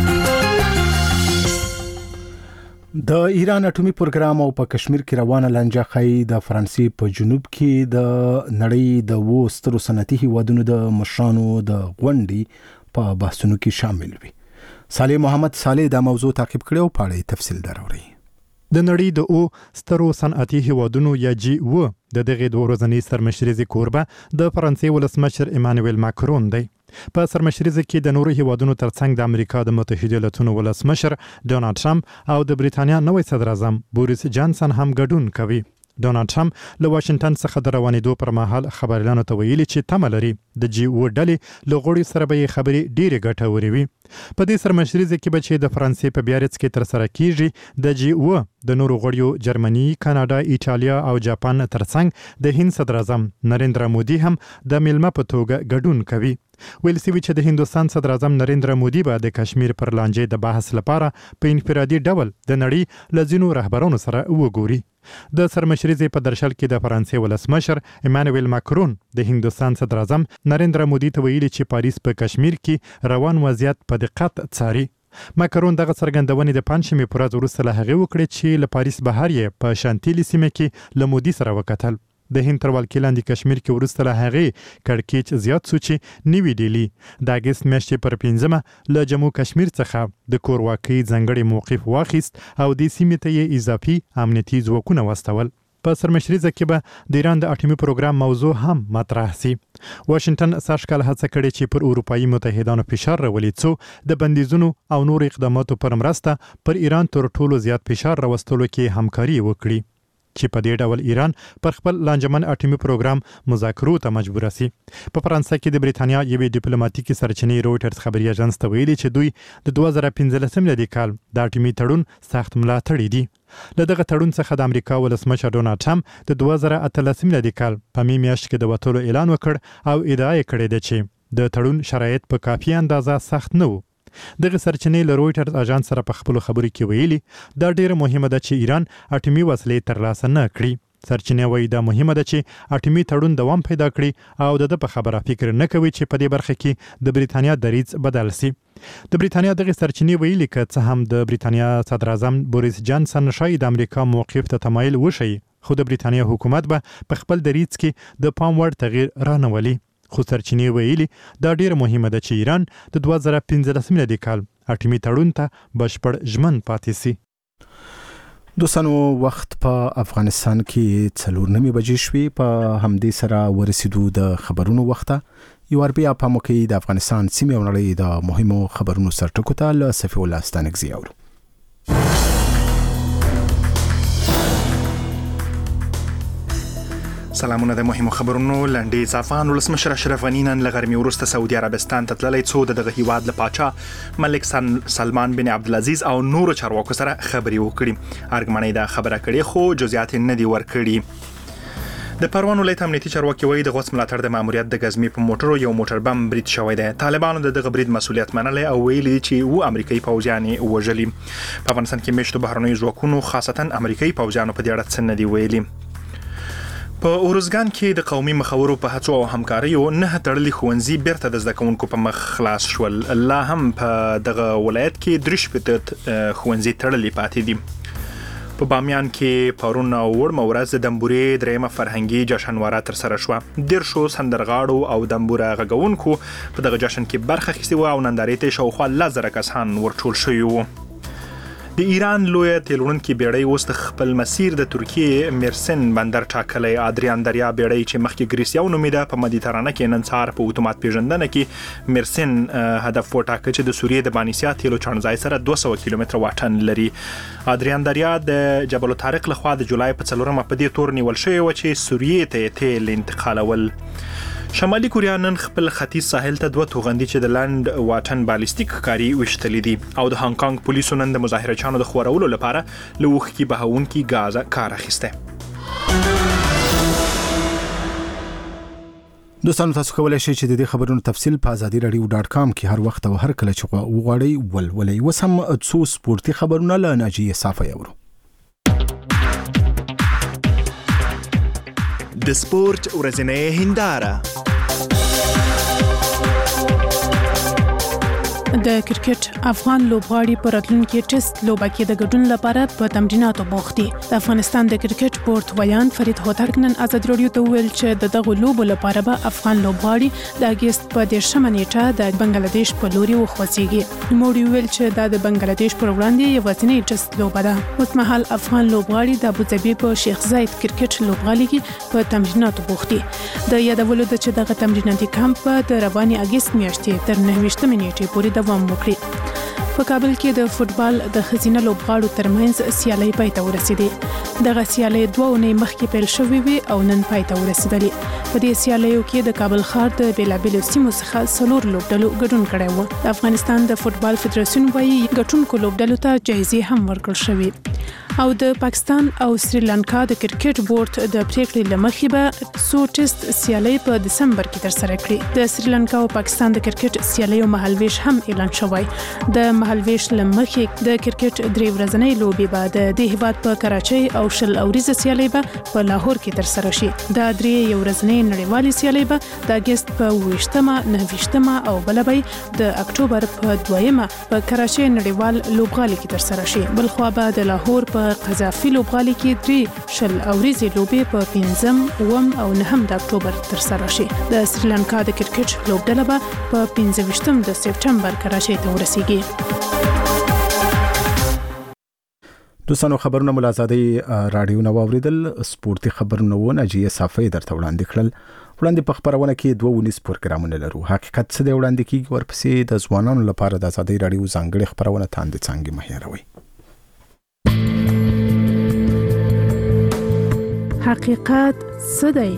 د ایران اټومي پروګرام او په کشمیر کې روانه لانجه ښایي د فرانسې په جنوب کې د نړۍ د 2 سترو صنعتي هیوادونو د مشرانو د غونډې په بحثونو کې شامل وي. صالح محمد صالح دا موضوع تعقیب کړی او په اړه تفصیل دراوړي. د نړۍ د سترو صنعتي هیوادونو یا G7 د دغه 2 ورځنۍ سرمشريزي کوربه د فرانسې ولسمشر ایمانوئل ماکرون دی. په سرمشريزي کې د نورو هیوادونو ترڅنګ د امریکا د متحده ایالاتونو ولسمشر ډونالد ټرمپ او د بریتانیا نوی صدر اعظم بوریس جانسن هم ګډون کوي. ډونالد ټرمپ له واشنگټن څخه د روانېدو پر مهال خبريالانو ته ویلي چې تمه لري د G7 ډلې له غړو سره به خبرې ډېرې ګټورې وي. په دې سرمشريزي کې به چې د فرانسې په بیارټس کې تر سره کیږي د G7 د نورو غړیو جرمني، کاناډا، ایټالیا او جاپان ترڅنګ د هند صدر اعظم نریندرا مودي هم د میلمه په توګه ګډون کوي. ویل سوي چې د هندوستان صدر اعظم نریندرا مودي به د کشمیر پر لانجې د بحث لپاره په انفرادي ډول د نړۍ له ځینو رهبرانو سره وګوري. د سرمشريزي په درشل کې د فرانسې ولسمشر ایمانوئل ماکرون د هندوستان صدر اعظم نریندرا مودي ته ویلي چې پاریس په کشمیر کې روان وضعیت په دقت څاري. ماکرون دغه څرګندونې د پنځمې پر ورځ وروسته له هغې وکړې چې له پاریس بهر یې په شانتیلي سیمه کې له مودي سره وکتل. د هند تر ولکې لاندې کشمیر کې وروسته له هغې کړکېچ زیات شو چې نوي ډیلي د اګست میاشتې پر 5مه له جمو کشمیر څخه د کورواکۍ ځانګړی موقف واخیست او د سیمې ته یې اضافي امنیتي ځواکونه واستول. په سرمشریزه کې به د ایران د اټومي پروګرام موضوع هم مطرح سي. واشنگټن سږکال هڅه کړې چې پر اروپایي متحدانو فشار راولي څو د بندیزونو او نور اقداماتو پر مرسته پر ایران تر ټولو زیات فشار راوستلو کې همکاري وکړي، چې په دې ډول ایران پر خپل لانجمن اټومي پروګرام مذاکرو ته مجبور سي. په فرانسه کې د بریتانیا یوې ډیپلوماټیکي سرچینې رويټرز خبري اژانس ته ویلي چې دوی د 2015 میلادي کال د اټومي تړون سخت ملاتړي دي. له دغه تړون څخه د امریکا ولسمشر ډونالډ ټرمپ د 2018 میلادي کال په می میاشت کې د وټولو اعلان وکړ او ادعا یې کړې ده چې د تړون شرایط په کافي اندازه سخت نه وو. دغه سرچینې له رويټرز اژانس سره په خپل خبرو کې ویلي دا ډیره مهمه ده چې ایران اټومي وسلې ترلاسه نه کړي. سرچینې وایي دا مهمه ده چې اټومي تړون دوام پیدا کړي او د په خبره فکر نه کوي چې په دې برخه کې د بریتانیا دریځ بدل سي. د بریتانیا دغه سرچینې ویلي که څه هم د بریتانیا صدر اعظم بوریس جانسن شاید د امریکا موقف ته تمایل وشي، خو د بریتانیا حکومت به په خپل دریځ کې د پام وړ تغییر رانولي. خو سرچینې ویلي دا ډیره مهمه ده چې ایران د 2015 میلادي کال اټومي تړون ته بشپړ ژمن پاتې سي. دوستانو وخت په افغانستان کې 4:09 بجې شوې. په همدې سره ورسېدو د خبرونو وخته. یو بیا په موکې د افغانستان سیمې او نړۍ د مهمو خبرونو سرټکو ته له صفي الله ستانکزي اورو. سلامونه د مهمو خبرونو لنډې ځافان ولسمشر اشرف غني نن له غرمې وروسته سعودي عربستان ته تللی څو دغه هیواد له پاچا ملک سلمان بن عبدالعزیز او نورو چارواکو سره خبرې وکړي. ارګمنۍ دا خبره کړې خو جزئیات نه دي ورکړي. د پروان ولایت امنیتي چارواکي وایي د غوڅ ملاتړ د ماموریت د غزمي په موټرو یو موټر بم برید شوی دی. طالبانو د دغه برید مسولیت منلی او ویلي چې و امریکایي پوځیان یې وژلي. په افغانستان کې میشتو بهرنیو ځواکونو خاصتا امریکایي پوځیانو په دې اړه څه نه دي ویلي. په اورزګان کې د قومي مخاورو په هڅو او همکاریو 9 تړلي ښوونځي بیرته د زده کوونکو په مخ خلاص شول. لا هم په دغه ولایت کې 3 ښوونځي تړلي پاتې دي. په بامیان کې پرون او وړمه ورځ د دمبورې درېمه فرهنګي جشنواره ترسره شوه. 10 سندرغاړو او دمبوره غږونکو په دغه جشن کې برخه اخیستې وه او نندارې ته شاوخوا 10,000 کسان ورټول شوي وو. د ایران لویه تیل وړونکې بیړۍ اوس د خپل مسیر د ترکیې مرسین بندر ټاکلی. ادریان دریا بیړۍ چې مخکې ګریسیا ونومېده په مدیترانه کې نن سهار په اتومات پیژندنه کې مرسین هدف وټاکه چې د سوریې د بانیسیا تیلو چڼځای سره 200 کیلومتره واټن لري. ادریان دریا د جبل طارق لخوا د جولای په 4 په دې تور نیول شوی و چې سوریې ته تیل انتقالول. شمالي کوریا نن خپل ختیځ ساحل ته 2 توغندي چې د لند واټن بالستیک کاری وشتلې دي او د هانګ کانګ پولیسو نن د مظاهرچیانو د خورولو لپاره له وښکي بهونکي غاز کار اخیسته. دوستانو تاسو کولای شئ چې د دې خبرونو تفصیل په azadi.radio.com کې هر وخت او هر کله چې وغواړئ ولولئ. وسم څو سپورتي خبرونه له ناجیه صافی اورو. د سپورت ورځنۍ هنداره. د کرکټ افغان لوبغاړي په راتلونکي ټیسټ لوبه کې د ګډون لپاره په تمریناتو بوخت دي. د افغانستان د کرکټ بورډ ویان فرید هوتک نن آزاد رادیو ته ویل چې دغه لوبو لپاره به افغان لوبغاړي د اگست په 10 نیټه د بنگلاديش په لوري وخوځيږي. نوموړي ویل چې دا د بنگلاديش پر وړاندې یو ځینې ټیسټ لوبه ده. اوس مهال افغان لوبغاړي د ابوظبي په شیخ زاید کرکټ لوبغالي کې په تمریناتو بوخت دي. د یادولو د چې دغه تمریناتي کمپ د رواني اگست میاشتې تر 29 نیټې پورې دوام وکړي. په کابل کې د فوتبال د خزینه لوبغاړو ترمنځ سیالي پای ته ورسېده. دغه سیالي 2 اونۍ مخکې پیل شوې وي او نن پای ته ورسېدلې. په دې سیالیو کې د کابل ښار د بیلابیلو سیمو څخه 4 لوبډلو ګډون کړی و. د افغانستان د فوتبال فدراسیون وايي ګټونکو لوبډلو ته جایزې هم ورکړل شوې. او د پاکستان او سریلانکا د کرکټ بورډ د پریکړې لمخې به سو ټیسټ سیالي په دسمبر کې ترسره کړي. د سریلانکا او پاکستان د کرکټ سیالیو مهالویش هم اعلان شوی. د مهالویش لمخې د کرکټ 3 ورځنۍ لوبې به د دې هیواد په کراچۍ او شل اوریزه سیالي به په لاهور کې ترسره شي. دا 3 یو ورځنۍ نړیوالې سیالي به د اگست په 28مه 29مه او بلبې د اکتوبر په 2مه په کراچۍ نړیوال لوبغالي کې ترسره شي. بلخوا به د لاهور په قذافي لوبغالي کې 3 شل اوریزه لوبې په 5م 9م او 9م د اکتوبر ترسره شي. د سریلانکا د کرکټ لوبډله به په 25 د سپټمبر کراچۍ ته ورسیږي. دوستانو خبرونه ملازادي رادیو نو اوریدل سپورتي خبرونه و نجیه صافي درته وړاندې کړل. وړاندې په خبرونه کې 2 پروګرامونه لرو. حقیقت څه دی وړاندې کیږي ورپسې د ځوانانو لپاره د آزادۍ رادیو ځانګړي خبرونه تاندې څنګه مهیروي. حقیقت څه دی؟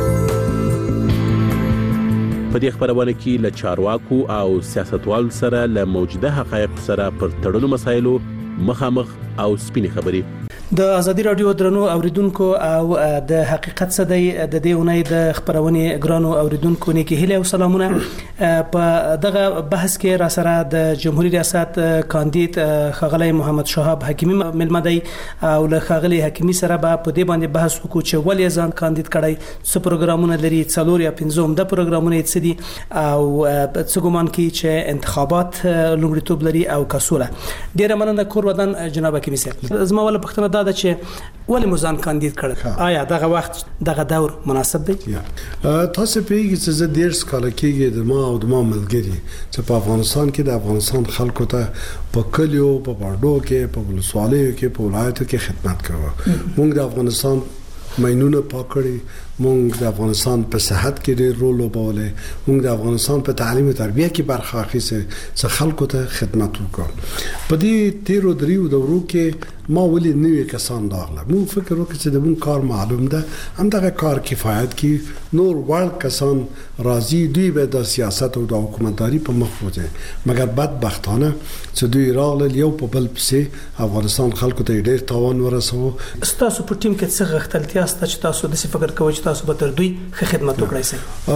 په دې خبرونه کې له چارواکو او سیاستوالو سره له موجوده حقایق سره پر تړلو مسایلو مخامخ او سپینې خبرې. د ازادي رادیو درنو اوریدونکو او د حقیقت څه دی د دې اونۍ د خبرونه ګرانو اوریدونکو نه کې هله او سلامونه. په دغه بحث کې را سره د جمهوریت ریاست کاندید خغلی محمد شهاب حکیمی ملمدی او له خغلی حکیمی سره په دې باندې بحث وکړو چې ولې ځان کاندید کړی، څه پروګرامونه لري، 4 یا 5 د پروګرامونه څه دي او څه ګومان کوي چې انتخابات لومړیتوب لري او کسوله. ډیره مننه کور ودان جناب حکیمی صاحب. زما ول پښتنه دا چې ولې مزان کاندید کړ؟ آیا دغه وخت دغه دور مناسب دی؟ تاسو پیږي چې زه ډیر سکاله کېږي د ما او د ما ملګری چې په افغانستان کې د افغانستان خلکو ته په کلیو په باډو کې په ولسوالیو کې په ولایتو کې خدمت کوو. موږ د افغانستان ماینونه پاکړي، موږ د افغانستان په صحت کې ډېر رول وبولې، موږ د افغانستان په تعلیم او تربیه کې برخه اخیسته چې خلکو ته خدمت وکړو. په دې 13 دریو دورو کې ما ولې نوې کسان راغله. موږ فکر وکړ چې د موږ کار معلوم ده، همدغه کار کفایت کی نور وړ کسان راځي، دوی به د سیاست او د حکومتداري په مخ وځي. مګر بدبختانه چې دوی راغله یو په بل پسې افغانستان خلکو ته ډېر تاوان ورسوه. تاسو په ټیم کې څه غختلتیا ست چې تاسو د فکر کوئ چې تاسو به تر دوی خدمت وکړئ؟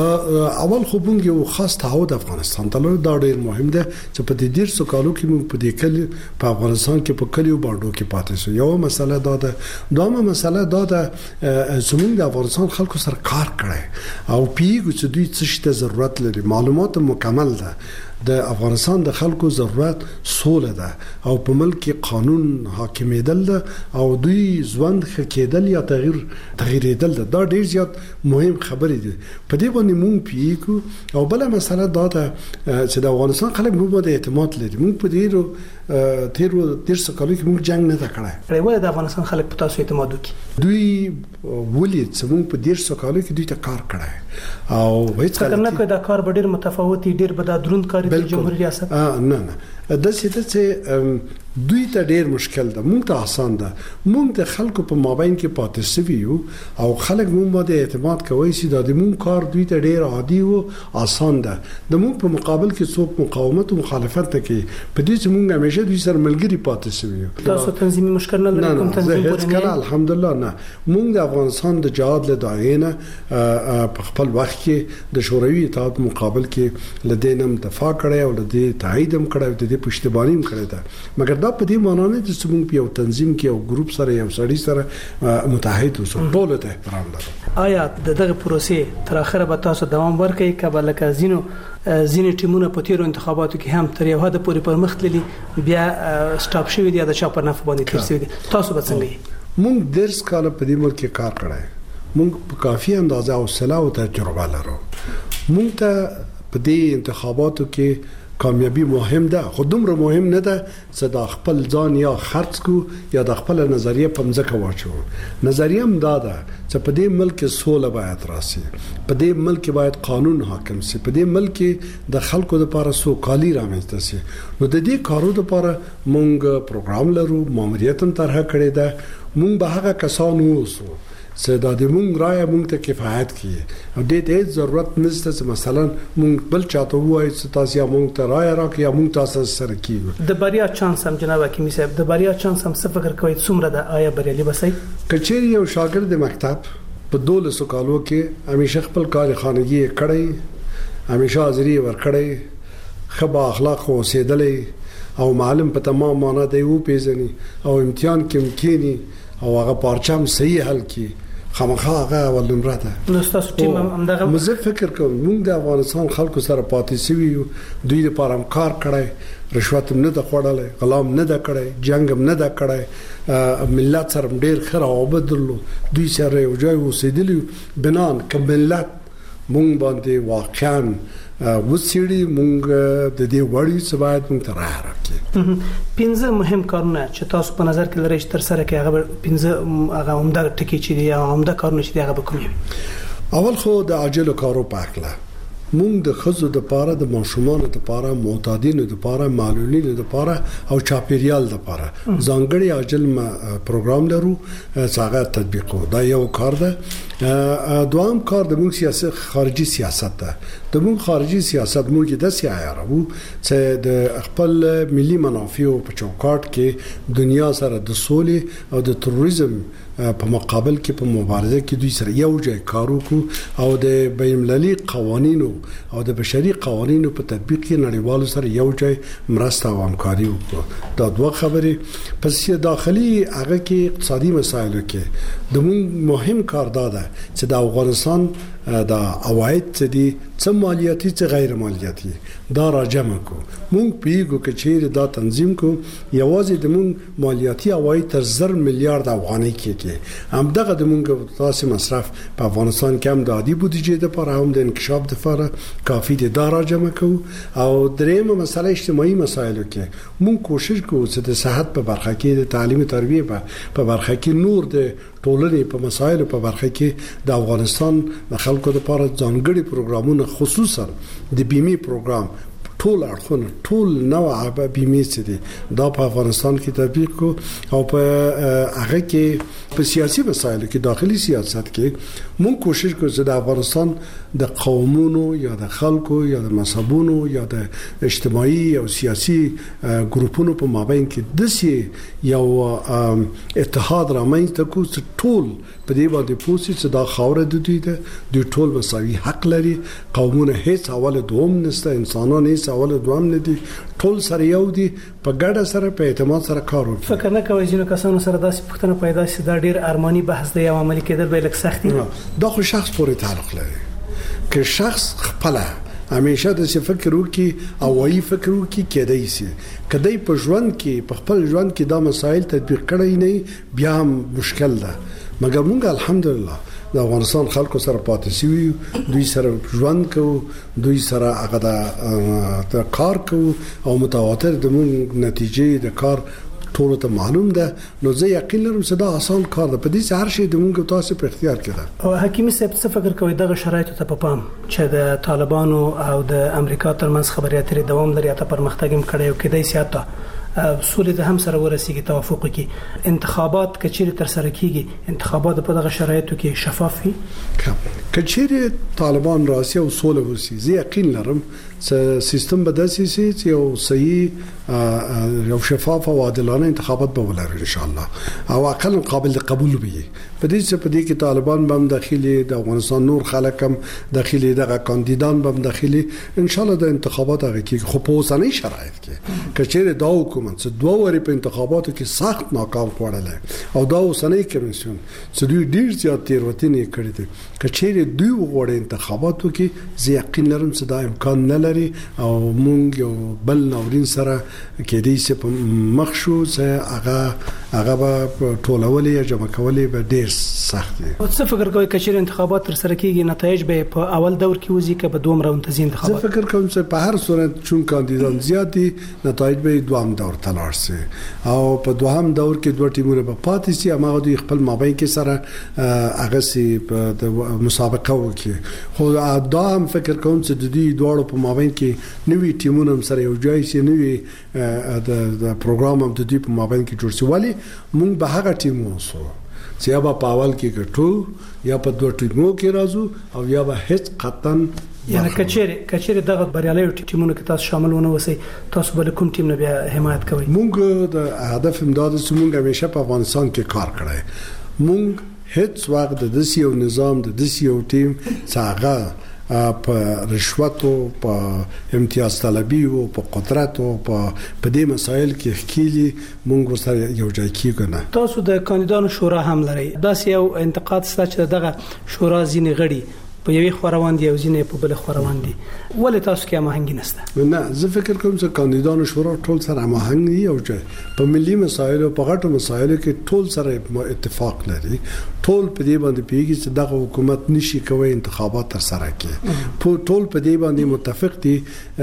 اول خو موږ یو خاص تعهد افغانستان ته لرو، دا ډېر مهم ده چې په دې 150 کالو کې موږ په دې کلی په افغانستان کې په کلیو باندې کې پاتې شو. یو مسله دا ده، دومره مسله دا ده زموږ د افغانستان خلکو سره کار کړی او پیګو چې دوی څه شته ضرورت لري، معلومات مکمل ده. د افغانستان د خلکو ضرورت سوله ده او په ملک کې قانون حاکمیدل ده او دوی ژوند ښه کېدل یا تغییرېدل ده. دا ډېر زیات مهم خبرې دي. په دې باندې مونږ پیګو. او بل مسله دا ده چې د افغانستان خلک موږ باندې اعتماد لري. موږ په دې تیرو 13 کالو کې موږ جنگ نه کړی. ولې د افغانستان خلک په تاسو اعتماد وکړي؟ دوی ولې چې موږ په 13 کالو کې دوی ته کار کړی او هیڅ فکر نه کوي دا کار به ډېر متفاوت ډېر به دا دروند کار دی جمهوریت ریاست؟ نه د چې دوی ته ډېر مشکل ده، موږ ته آسان ده. موږ د خلکو په مابین کې پاتې سوي یو او خلک موږ باندې اعتماد کوي چې د موږ کار دوی ته ډېر عادي او آسان ده. د موږ په مقابل کې څوک مقاومت او مخالفت نه کوي. په دې چې موږ همیشه دوی سره ملګری پاتې سوي یو. تاسو تنظیمي مشکل نه لرئ؟ کوم تنظیم پورې نه؟ الحمدلله نه. موږ د افغانستان د جهاد له داغینه په خپل وخت کې د شوروي اتحاد مقابل کې لدینم دفاع کړی او لدی تایید هم کړی او د دې پښتیبانی هم کړی ده. مګر دا په دې معنی نه چې موږ په یو تنظیم کې یو ګروپ سره یو سړی سره متحد اوسو. ټول ته احترام لرو. آیا دغه پروسې تر اخره به تاسو دوام ورکړي کبه لکه ځینې ټیمونه په تیرو انتخاباتو کې هم تر یو حد پورې پرمخ تللي بیا سټاپ شوی دی د چا په نفع باندې تیر شوی دی؟ تاسو به څنګه؟ موږ 10 کال په دې ملک کې کار کړی، موږ په کافي اندازه حوصله او تجربه لرو. موږ ته په دې انتخاباتو کې کامیابی مهم ده، خو دومره مهم نه ده چې د خپل ځان یا خرڅ کو یا د خپل نظریه په مځکه واچو. نظریه هم دا ده چې په دې ملک سوله باید راسي، په دې ملک باید قانون حاکم شي، په دې ملک د خلکو لپاره سوکالي رامنځته شي. نو د دې کارو لپاره موږ پروګرام لرو، ماموریت هم طرح کړی ده. موږ به هغه کسان اوسو چې دا د موږ رائے موږ ته کفایت کوي او د دې ضرورت نشته چې مثلا موږ بل چاته وایي چې تاسو یا موږ ته رائے راکړئ یا موږ تاسو سره کیږو. د بریا چانس هم جناب حکیمی صاحب، د بریا چانس هم څه فکر کوي څومره ده؟ آیا بریالي بسای؟ کچېری یو شاګرد د مکتب په 12 کالو کې همیشه خپل کار خانگی کړی، همیشه حاضری ورکړی، خبا اخلاق او سیدلې او معلم په تمام معنا دی و پیژني او امتحان کې مکینی او هغه پارچم صحیح حل کی خامخا هغه ول نمبر ده. نو تاسو ټیم هم دغه مزه فکر کوم موږ د افغانستان خلکو سره پاتې سوي یو، دوی لپاره هم کار کړی، رشوت هم نه د خوړلې، غلام نه د کړی، جنگ هم نه د کړی، ملت سره ډیر خره او بدلو، دوی سره یو ځای اوسېدلی بنان کوم ملت مونږ باندې واقعا وسیړي مونږ د دې وړي څه باید مونږ ته راکړي. 15 مهم کارونه چې تاسو په نظر کې لرئ چې تر سره کې هغه 15 هغه عمده ټکي چې دي او عمده کارونه چې دي هغه به کوم وي؟ اول خو د عاجل کارو پاکله مونږ د خزو د پاره د ماشومانو د پاره معتادینو د پاره معلولینو د پاره او چاپیریال د پاره ځانګړي عاجل پروګرام لرو څنګه تطبیق دا یو کار ده. دوام کار د مونږ سیاست خارجي سیاست ده. د مونږ خارجي سیاست مونږ د سیاحو چې د خپل ملي منافع په چوکاټ کې دنیا سره د سولې او د تروریزم په مقابل کې په مبارزه کې دوی سره یو ځای کار وکړو او د بین المللي قوانینو او د بشري قوانینو په تطبیق کې نړیوالو سره یو ځای مرسته او همکاري وکړو. دا دوه خبرې. پس داخلي هغه کې اقتصادي مسایلو کې د مونږ مهم کار دا ده چې د افغانستان دا عواید څه دي څه مالیاتي څه غیر مالیاتي دا راجمع کو. مونږ پیګو کې چیرې دا تنظیم کو یوازې د مونږ مالیاتي عواید تر 1000 میلیارډ افغانۍ کې هم دغه د مونږ تاسو مصرف په افغانستان کې هم د عادي بودیجې د لپاره هم د انکشاف لپاره کافي دي دا راجمع کو. او درېمه مسله اجتماعي مسایلو کې مونږ کوشش کوو چې د صحت په برخه کې د تعلیم تربیه په برخه کې نور د ټولنې په مسایلو په برخه کې د افغانستان د خلکو لپاره ځانګړي پروګرامونه خصوصا د بیمه پروګرام ټول اړخونه ټول نوع بیمه چې دي دا په افغانستان کې تطبیق کو او په هغه کې په سیاسي مسایلو کې داخلي سیاست کې مونږ کوشش کوو چې د افغانستان د قومونو یا د خلکو یا د مذهبونو یا د اجتماعي او سیاسي ګروپونو په مابین کې د یو اتحاد رامنځته کو چې ټول په دې باندې پوښتنه چې دا خاوره د دوی ده دوی ټول مساوي حق لري. قومونه هیڅ اول دوم نشته انسانان هیڅ اول دوم نه دي ټول سره یو دي په ګډه سره په اعتماد سره کار وکړي. فکر نه کوي چې کسانو سره داسې پوښتنه پیدا شي دا ډیر ارماني بحث دی او عملي کېدل به لږ سخت دي. دا خو شخص پورې تعلق لري که شخص خپل همیشه د فکر وکي او وايي فکر وکي کېدای شي کدی په ژوند کې په خپل ژوند کې دا مسایل تطبیق کړی نه بیا هم مشکل ده. مګر موږ الحمدلله د افغانستان خلکو سره پاتې شوی دوی سره ژوند کوو دوی سره هغه د کار کوو او متواتر د موږ نتیجې د کار ټول ته معلوم ده. نو زه یقین لرم چې دا آسان کار ده په دې هر شی د موږ تاسو په اختیار کې ده. او حکیمي صاحب څه فکر کوي دغه شرایطو ته په پام چې د طالبانو او د امریکا ترمنځ خبرې اترې دوام لري ته پرمختګ هم کړی او کېدای شي ته سولې د هم سره ورسیږي توافق کی انتخابات کچېره تر سره کیږي انتخابات په دغه شرایطو کې شفاف وي. کچېره طالبان راسي او سولې ورسي زه یقین لرم چې سیستم به داسې شي چې یو صحیح یو شفاف او عادلانه انتخابات به ولري ان شاء الله او اقل قابل قبول وي. په دې کې طالبان به هم داخلي د افغانستان نور خلک هم داخلي دغه کاندیدان به هم داخلي ان شاء الله د انتخابات هغه کې خو په اوسنۍ شرایط کې کچېره دا حکومت چې دوه وری په انتخاباتو کې سخت ناکام کړل او دا اوسنۍ کمیسیون چې دوی ډیر زیات تیروتنې کړې دي کچېره دوی وغوړي انتخاباتو کې زه یقین لرم چې دا امکان نه لري او مونږ یو بل ناورین سره کې دې چې مخ شو چې هغه به ټولولې یا جمع کولې به ډیر سخت دي. او څه فکر کوي کچېره انتخابات تر سره کیږي نتایج به په اول دور کې وځي که په دوم راوند تنظیم انتخابات؟ زه فکر کوم چې په هر صورت چون کاندیدان زیات دي نتایج به دوام دور تلار سي او په دوهم دور کې دوه ټیمونه په پاتې سي هغه دوی خپل مابین کې سره هغه سي په مسابقه وکړي. خو دا هم فکر کوم چې د دې دوه په مابین کې نوې ټیمونه سره یو ځای سي نوې د پروګرام هم د دې په مابین کې جوړ سي ولی مونږ به هغه ټیم وسو چې یا په اول کې ګټو یا په دوه ټیمو کې راځو او یا به هیڅ قطن یعنی کچېره دغه بریالي ټیمونو کې تاسو شامل ونه وسی تاسو بل کوم ټیم نه بیا حمایت کوي؟ مونږ د هدف امداد چې مونږ همیشه په افغانستان کې کار کړی مونږ هیڅ وخت د دسیو نظام د دسیو ټیم څنګه په رشوت او په امتیاز طلبي او په قدرت او په دې مسایل کې خکېلي مونږ سره یو ځای کېږو. تاسو د کاندیدانو شورا هم لري دا یو انتقاد ست چې دغه شورا ځینې غړي په یوې خوا روان دي او ځینې په بل خوا روان دي. ولې تاسو کې هماهنګي نشته؟ نه، زه فکر کوم چې کاندیدانو شورا ټول سره هماهنګ دي او چې په ملي مسایلو په غټو مسایلو کې ټول سره اتفاق لري. ټول په دې باندې پیږي چې دغه حکومت نشي کوي انتخابات تر سره کړي. ټول په دې باندې متفق دي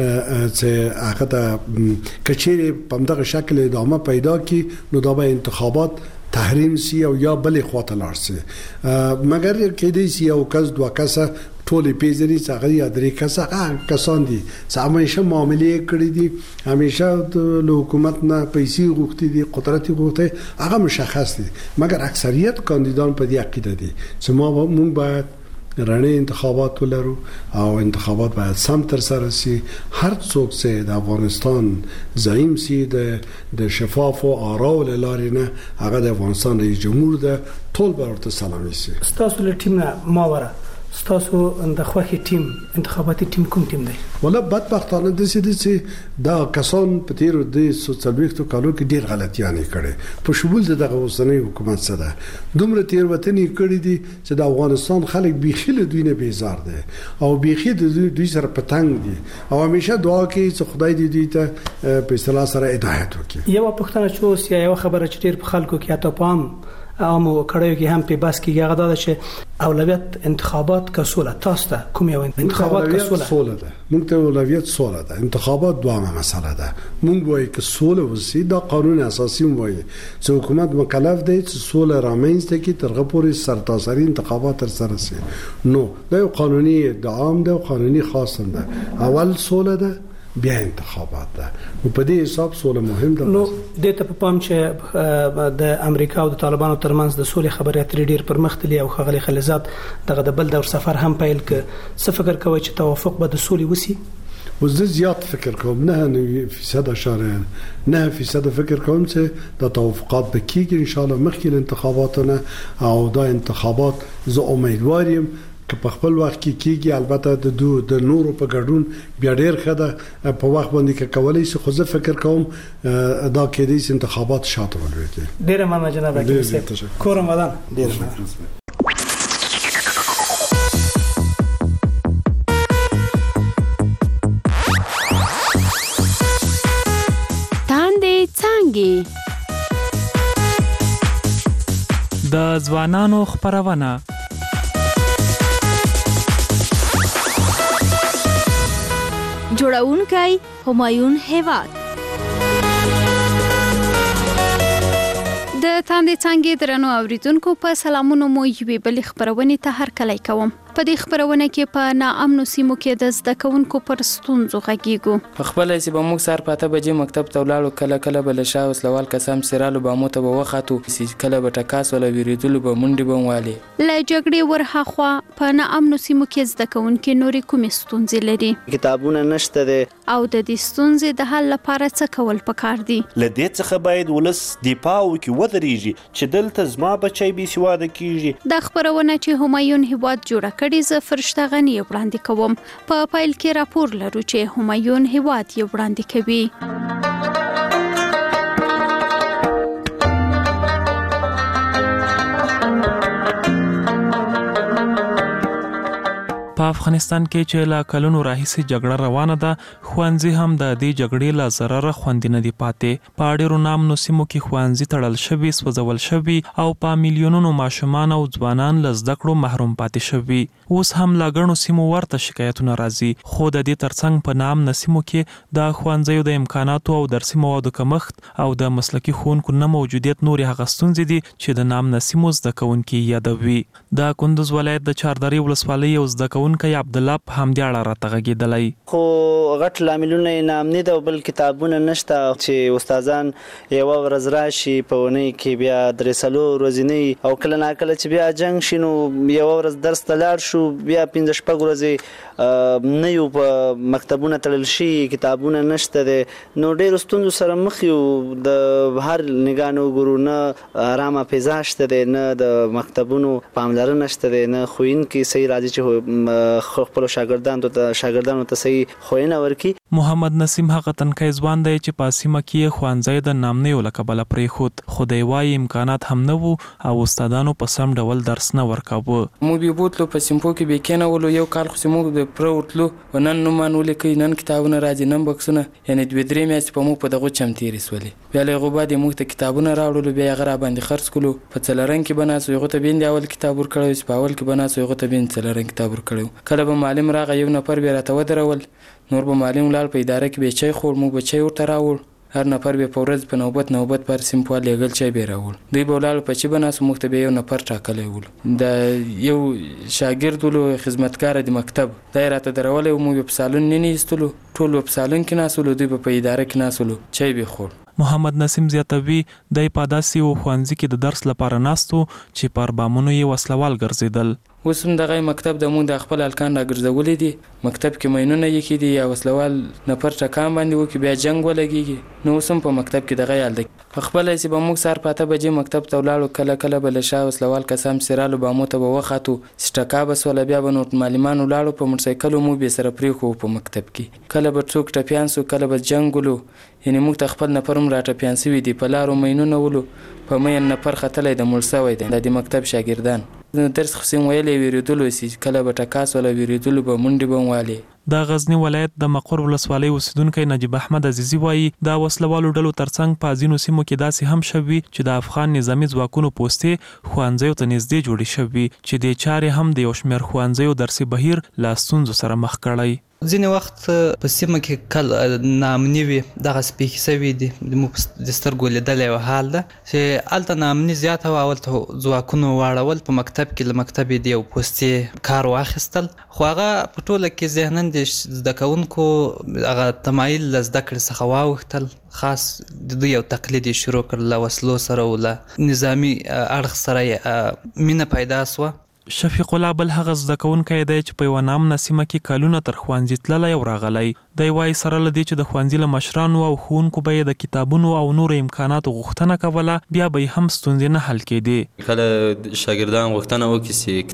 چې هغه د کچېری په دغه شکل ادامه پیدا کړي نو دا به انتخابات تحریم سی او یا بلې خواته لاړ سي. مګر کې دې سی او کس دوه کسه ټولې پیژني چې هغه یا درې کسه کسان دي چې همیشه معاملې کړې دي، همیشه له حکومت نه پیسې غوښتي دي، قدرت غوښتي، هغه مشخص دي. مګر اکثریت کاندیدان په دې عقیده دي چې موږ باید رڼې انتخابات ولرو او انتخابات باید سم تر سره شي. هر څوک چې د افغانستان زعیم شي د شفاف او آراو لارې نه هغه د افغانستان رئیس جمهور ده، ټول به ورته سلامي شي. ستاسو له ټیم نه ماوره ستاسو د خوخي ټیم انتخاباتي ټیم کوم ټیم دی؟ ولا بدبختانه د چې دا کسان په تیرو د سوسیالېستو کالو کې ډیر غلطیانې کړي په شمول دغه اوسنۍ حکومت سره. دومره تیروتنې کړې دي چې د افغانستان خلک بیخي له دوی نه بیزار دي او بیخي د دوی سره پتنګ دي او همیشه دعا کوي چې خدای دې دوی ته په اصطلاح سره هدایت وکړي. یو پښتنه چې اوس یو خبره چې ډیر په خلکو کې اته پام عامو کړیو کې هم په بس کې هغه دا چې اولویت انتخابات کسوله تاسو ته کوم یو انتخابات کسوله ده؟ موږ ته اولویت سوله ده، انتخابات دوامه مسله ده. موږ وایي چې سوله وسی دا قانون اساسي وایي چې حکومت مکلف دی چې سوله رامنځته کړي ترغه پورې سرتاسري انتخابات تر سره شي. نو دا یو قانوني ادعام ده او قانوني خاص ده. اول سوله ده بیا انتخابات ده. نو په دې حساب سوله مهم ده. نو د ته په پام چې د امریکا او د طالبانو ترمنځ د سولې خبرې اترې ډیر پرمختللي او خغلی خلیزات دغه د بل دور سفر هم پیل ک څه فکر کوي چې توافق به د سولې وسی؟ وزه زیات فکر کوم 9% فکر کوم چې د توافقات به کیږي ان شاء الله مخکې انتخاباتونه او دا انتخابات زه امیدوارم که په خپل وخت کې کیږي. البته د نورو په ګډون بیا ډیر خده په وخت باندې کې کولای شي، خو زه فکر کوم دا کې د انتخابات شاته ولري. ډیر مننه جناب حکیم. کورم ودان ډیر تاندې څانګې د ځوانانو خبرونه جوړونکی همایون هیواد. د تاندې څانګې درنو اوریدونکو په سلامونو مو یوې بلې خبرونې ته هرکلی کوم. په دې خبرونه کې په ناامنو سیمو کې د زده کوونکو پر ستونزو غږیږو. په خپل چې به موږ سار پاته بجې مکتب ته ولاړو، کله کله به له شا وسلوال کسان سرالو به مو ته به وخاتو، کله به ټکاس ولا ویریدلو به منډې به والي. له جګړې ورهاخوا په ناامنو سیمو کې زده کوونکي نورې کومې ستونزې لري؟ کتابونه نشته دي او د دې ستونزې د حل لپاره څه کول پکار دي؟ له دې څخه باید ولس دفاع وکړي ودرېږي چې دلته زما بچی بې سواده کیږي. دا خبرونه چې همایون هیواد جوړه کړې زه فرشته غنی وړاندې کوم. په پیل کې راپور لرو چې همایون هیواد یې وړاندې کوي. په افغانستان کې چې لا کلونو راهیسې جګړه روانه ده، خوانځي هم د دې جګړې لا ضرر خوندې نه دي پاتې. په ډیرو نامنو سیمو کې خوانځي تړل شوي، سوځول شوي او په میلیونونو ماشومان او ځوانان له زده کړو محروم پاتې شوي. اوس هم لا ګڼو سیمو ورته شکایتونه راځي، خو د دې ترڅنګ په نامنو سیمو کې د خوانځیو د امکاناتو او درسي موادو کمښت او د مسلکي ښوونکو نه موجودیت نورې هغه ستونزې دي چې د نامنو سیمو زده کوونکي یادوي. د کندوز ولایت د چاردرې ولسوالۍ یو زده کوونکی عبدالله په همدې اړه راته غږېدلی. خو غټ لاملونه یې نامني ده او بل کتابونه نشته چې استادان یوه ورځ راشي په اونۍ کې بیا درې څلور ورځې او کله ناکله چې بیا جنګ شي نو یوه ورځ درس ته لاړ شو بیا 5-6 ورځې نه یو په مکتبونه تړل شي، کتابونه نشته دی. نو ډېرو ستونزو سره مخ یو د هر نګاه نه وګورو، نه ارامه فضا شته دی، نه د مکتبونو پاملرنه شته دی، نه ښوونکي صحیح راځي چې خپل شاګردانو ته صحیح ښوونه ورکړي. محمد نسیم هغه تنکي ځوان دی چې په سیمه کې ښوونځی د نامنیو له کبله پرېښود، خو دی وایي امکانات هم نه وو او استادانو په سم ډول درس نه ورکاوه. موږ به بوتلو په سیمپو کې به کېنولو، یو کال خو موږ د پره ورتلو و نن نومان ولیکئ، نن کتابونه راځي، نن بکسونه، یعنې 2-3 میاشتې په موږ په دغو چم تېرې سولې. بیا له هغو بعد یې موږ ته کتابونه راوړلو، بیا یې هغه راباندې خرڅ کړلو. په څلرنګ کې به ناست و، هغو ته بیا اول کتاب ورکړی و، چې په اول کې به ناست و، هغو ته بیا څلرنګ کتاب ورکړی و. کله به معلم راغی یو نفر بیا راته ودرول، نور به معلم ولاړ په اداره کې به چای خور، موږ به چای ورته راوړ، هر نفر به په ورځ په نوبت پر سیمپوال لېږل چای به راوړ. دوی به ولاړ په چی به ناست، موږ ته به یو نفر ټاکلی ول، د یو شاګرد ولو خدمتګار د مکتب، دا یې راته درولی و، موږ به په سالون نه ایستلو، ټول به په سالون کې ناست ولو، دوی به په اداره کې ناست ولو، چای به خور. محمد نسیم زیاتوي دی په داسې و ښوونځي کې د درس لپاره ناست و چې پر بامونو یې وسلوال ګرځېدل. اوس هم دغه مکتب د موږ د خپل هلکان راګرځولي دي، مکتب کې مینونه یې کړي دي، یا وسلوال نفر ټکان باندې وکړي، بیا جنګ ولګېږي. نو اوس هم په مکتب کې دغه حال دی. په خپله چې به موږ سهار په 8 بجې مکتب ته ولاړو، کله کله به له شا وسلوال کسان پسې رالو، بامو ته به وختو، سټکا به سوله، بیا به نور معلمان ولاړو په موټرسایکلو مو بې سره پرېښو په مکتب کې. کله به څوک ټپیان سو، کله به جنګ ولو، یعنې موږ ته خپل نفر هم را ټپیان سوي دي، په لارو مینونه ولو، په مین نفر ختلی د مړ سوی دی، د مکتب شاګردان. درس خو سیم ویلی ویرېدلو سي، کله به ټکاس ولا ویرېدلو به منډې به والي. د غزنی ولایت د مقر ولسوالۍ اوسیدونکی نجیب احمد عزیزي وایي دا وسلوالو ډلو ترڅنګ په ځینو سیمو کې داسې هم شوي چې د افغان نظامي ځواکونو پوستې ښوونځیو ته نږدې جوړې شوي، چې دې چارې هم د یو شمېر ښوونځیو درسي بهیر له ستونزو سره مخ کړی. ځینې وخت په سیمه کې کله ناامني وي، دغسې پېښې سوي دي، زموږ د سترګو لیدلی یو حال ده چې هلته ناامني زیاته وه، هلته ځواکونو واړول، په مکتب کې له مکتب یې د یو پوستې کار واخیستل، خو هغه په ټوله کې ذهناً د زده کوونکو هغه تمایل له زده کړې څخه واوښتل، خاص د دوی یو تقلید یې شروع کړ، له وسلو سره او له نظامي اړخ سره یې مینه پیدا سوه. شفیق الله بل هغه زده کوونکی دی چې په یوه نامنه سیمه کې کلونه تر ښوونځي تللی او راغلی. دی وایي سره له دې چې د ښوونځي له مشرانو او ښوونکو به یې د کتابونو او نورو امکاناتو غوښتنه کوله، بیا به یې هم ستونزې نه حل کېدې. کله شاګردان غوښتنه وکړي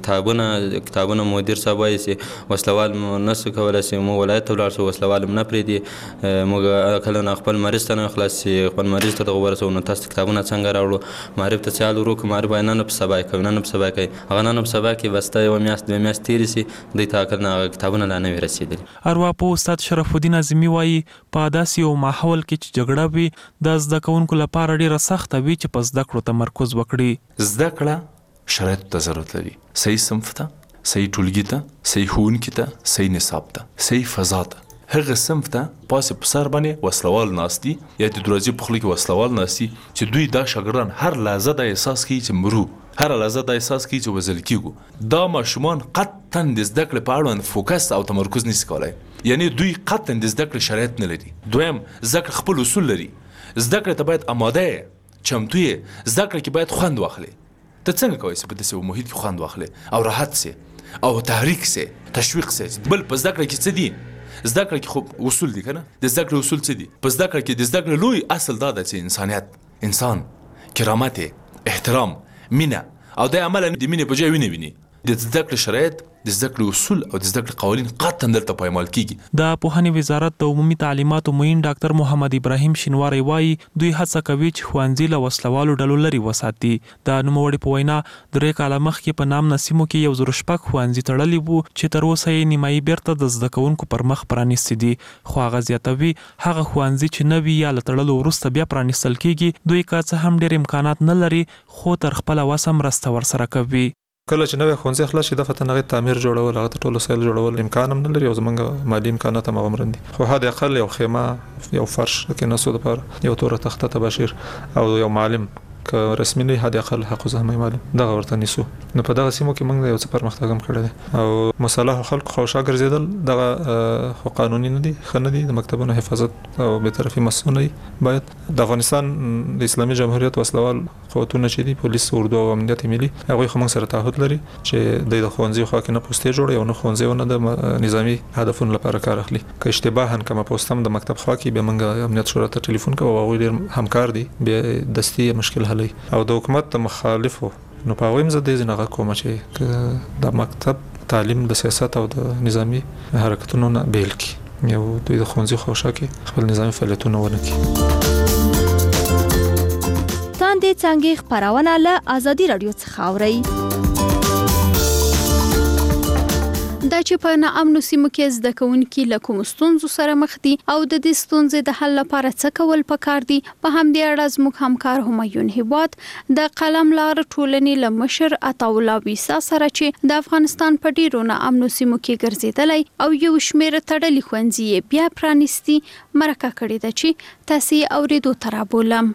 چې کتابونه مدیر صاحب وایي چې وسلوال مو نسو کولی چې مو ولایت ته ولاړ شو، وسلوال هم نه پرېږدي، موږ کله نه خپل مریض ته نه خلاص چې خپل مریض ته دغه ورسوو، نو تاسو کتابونه څنګه راوړو، معرف ته سیال ورو کړو، معرف باید نن په سبا یې کوي، نن په سبا کوي، هغه نن په سبا کې بسته یوه میاشت 2 میاشتې تېرې سي، دوی ته کله هغه کتابونه لا نه وي رسېدلي. ارواپوه استاد شرف الدین اعظمي وایي په داسې یو ماحول کې چې جګړه وي، د زده کوونکو لپاره ډېره سخته وي چې په زده کړو تمرکز وکړي. زده کړه شرایطو ته ضرورت لري، صحیح صنف ته، صحیح ټولګي ته، صحیح ښوونکي ته، صحیح نصاب ته، صحیح فضا ته. هغه صنف ته پاسې په سر باندې وسلوال ناست دي، یا د دروازې په خوله کې وسلوال ناست دي، چې دوی دا شاګردان هر لحظه دا احساس کوي چې مرو، هر لحظه دا احساس کوي چې وژل کېږو. دا ماشومان قطعا د زده کړې په اړوند فوکس او تمرکز نشي کولی، یعنې دوی قطعا د زده کړې شرایط نه لري. دویم، زده کړه خپل اصول لري، زده کړې ته باید آماده یې، چمتو یې، زده کړه کې باید خوند واخلي. ته څنګه کولی شې په داسې یو محیط کې خوند واخلي او راحت سي او تحریک سي، تشویق سي؟ بل په زده کړه کې څه دي؟ زده کړه کې خو اصول دي کنه، د زده کړې اصول څه دي؟ په زده کړه کې د زده کړې لوی اصل دا ده چې انسانیت، انسان، کرامت، احترام، مینه، او د عمل د مینې په ځای ویني. د زده کړې شرایط، د زده کړې اصول او د زده کړې قوانین قطعا دلته پایمال کیږي. د پوهنې وزارت د عمومي تعلیماتو معین ډاکټر محمد ابراهیم شینواری وایي دوی هڅه کوي چې ښوونځي له وسلوالو ډلو لرې وساتي. د نوموړي په وینا 3 کاله مخکې په نامنه سیمو کې 106 ښوونځي تړلي وو چې تر اوسه یې نیمایي بیرته د زده کوونکو پر مخ پرانیستي دي، خو هغه زیاتوي هغه ښوونځي چې نوي یا له تړلو وروسته بیا پرانیستل کیږي دوی که څه هم ډېر امکانات نه لري خو تر خپله وسه مرسته ورسره کوي. کله چې نوې ښوونځی خلاص شي د فتن هغه تعمیر جوړول، هغه ټول وسایل جوړول امکان هم نه لري او زمونږ مالی امکانات هم هغه دي، خو حد اقل یو خیمه، یو فرش کې نسو د لپاره، یو توره تخته تباشیر او یو معلم که رسمي نه حد اقل حق زحمه معلم دغه ورته نیسو. نو په دغه سیمو کې موږ یو څه پرمختګ هم کړی دی او مصالح خلق خوشا ګرځیدل دغه قانوني نه دي، خنه دي، د مکتبونو حفاظت او به طرفي مسؤلین باید د افغانستان د اسلامي جمهوریت وسلوال قوتونه چې دي، پولیس، اردو او امنیت ملي، هغه خو موږ سره تعهد لري چې د ښوونځي خو کې نه پوسټې جوړي او نه ښوونځي نه د نظامی هدفونو لپاره کار اخلي. که اشتباها کومه پوسټم د مکتب خو کې به موږ امنیت شورا ته ټلیفون کوو او هغه همکار دي به دستي مشکل او د حکومت مخالفو نو په ویم زده زنه کوم چې د مکتب تعلیم د سیاست او د نظامی حرکتونو نه بیل کی یو دوی د ښوونځي خوښه کې خپل نظامي فعالیتونه ونه کړي. تاندې څنګه خبرونه له ازادي رادیو څخه اوري. دا چې په ناامنو سیمو کې زده کوونکي له کوم ستونزو سره مخ دي او د دې ستونزې د حل لپاره څه کول پکار دي، په همدې اړه زموږ همکار همایون هیواد د قلم لار ټولنې له مشر عطاالله ویسا سره چې د افغانستان په ډیرو ناامنو سیمو کې ګرځېدلی او یو شمېر تړلي ښوونځي بیا پرانیستي مرکه کړې ده چې تاسو یې اورېدو ته رابولم.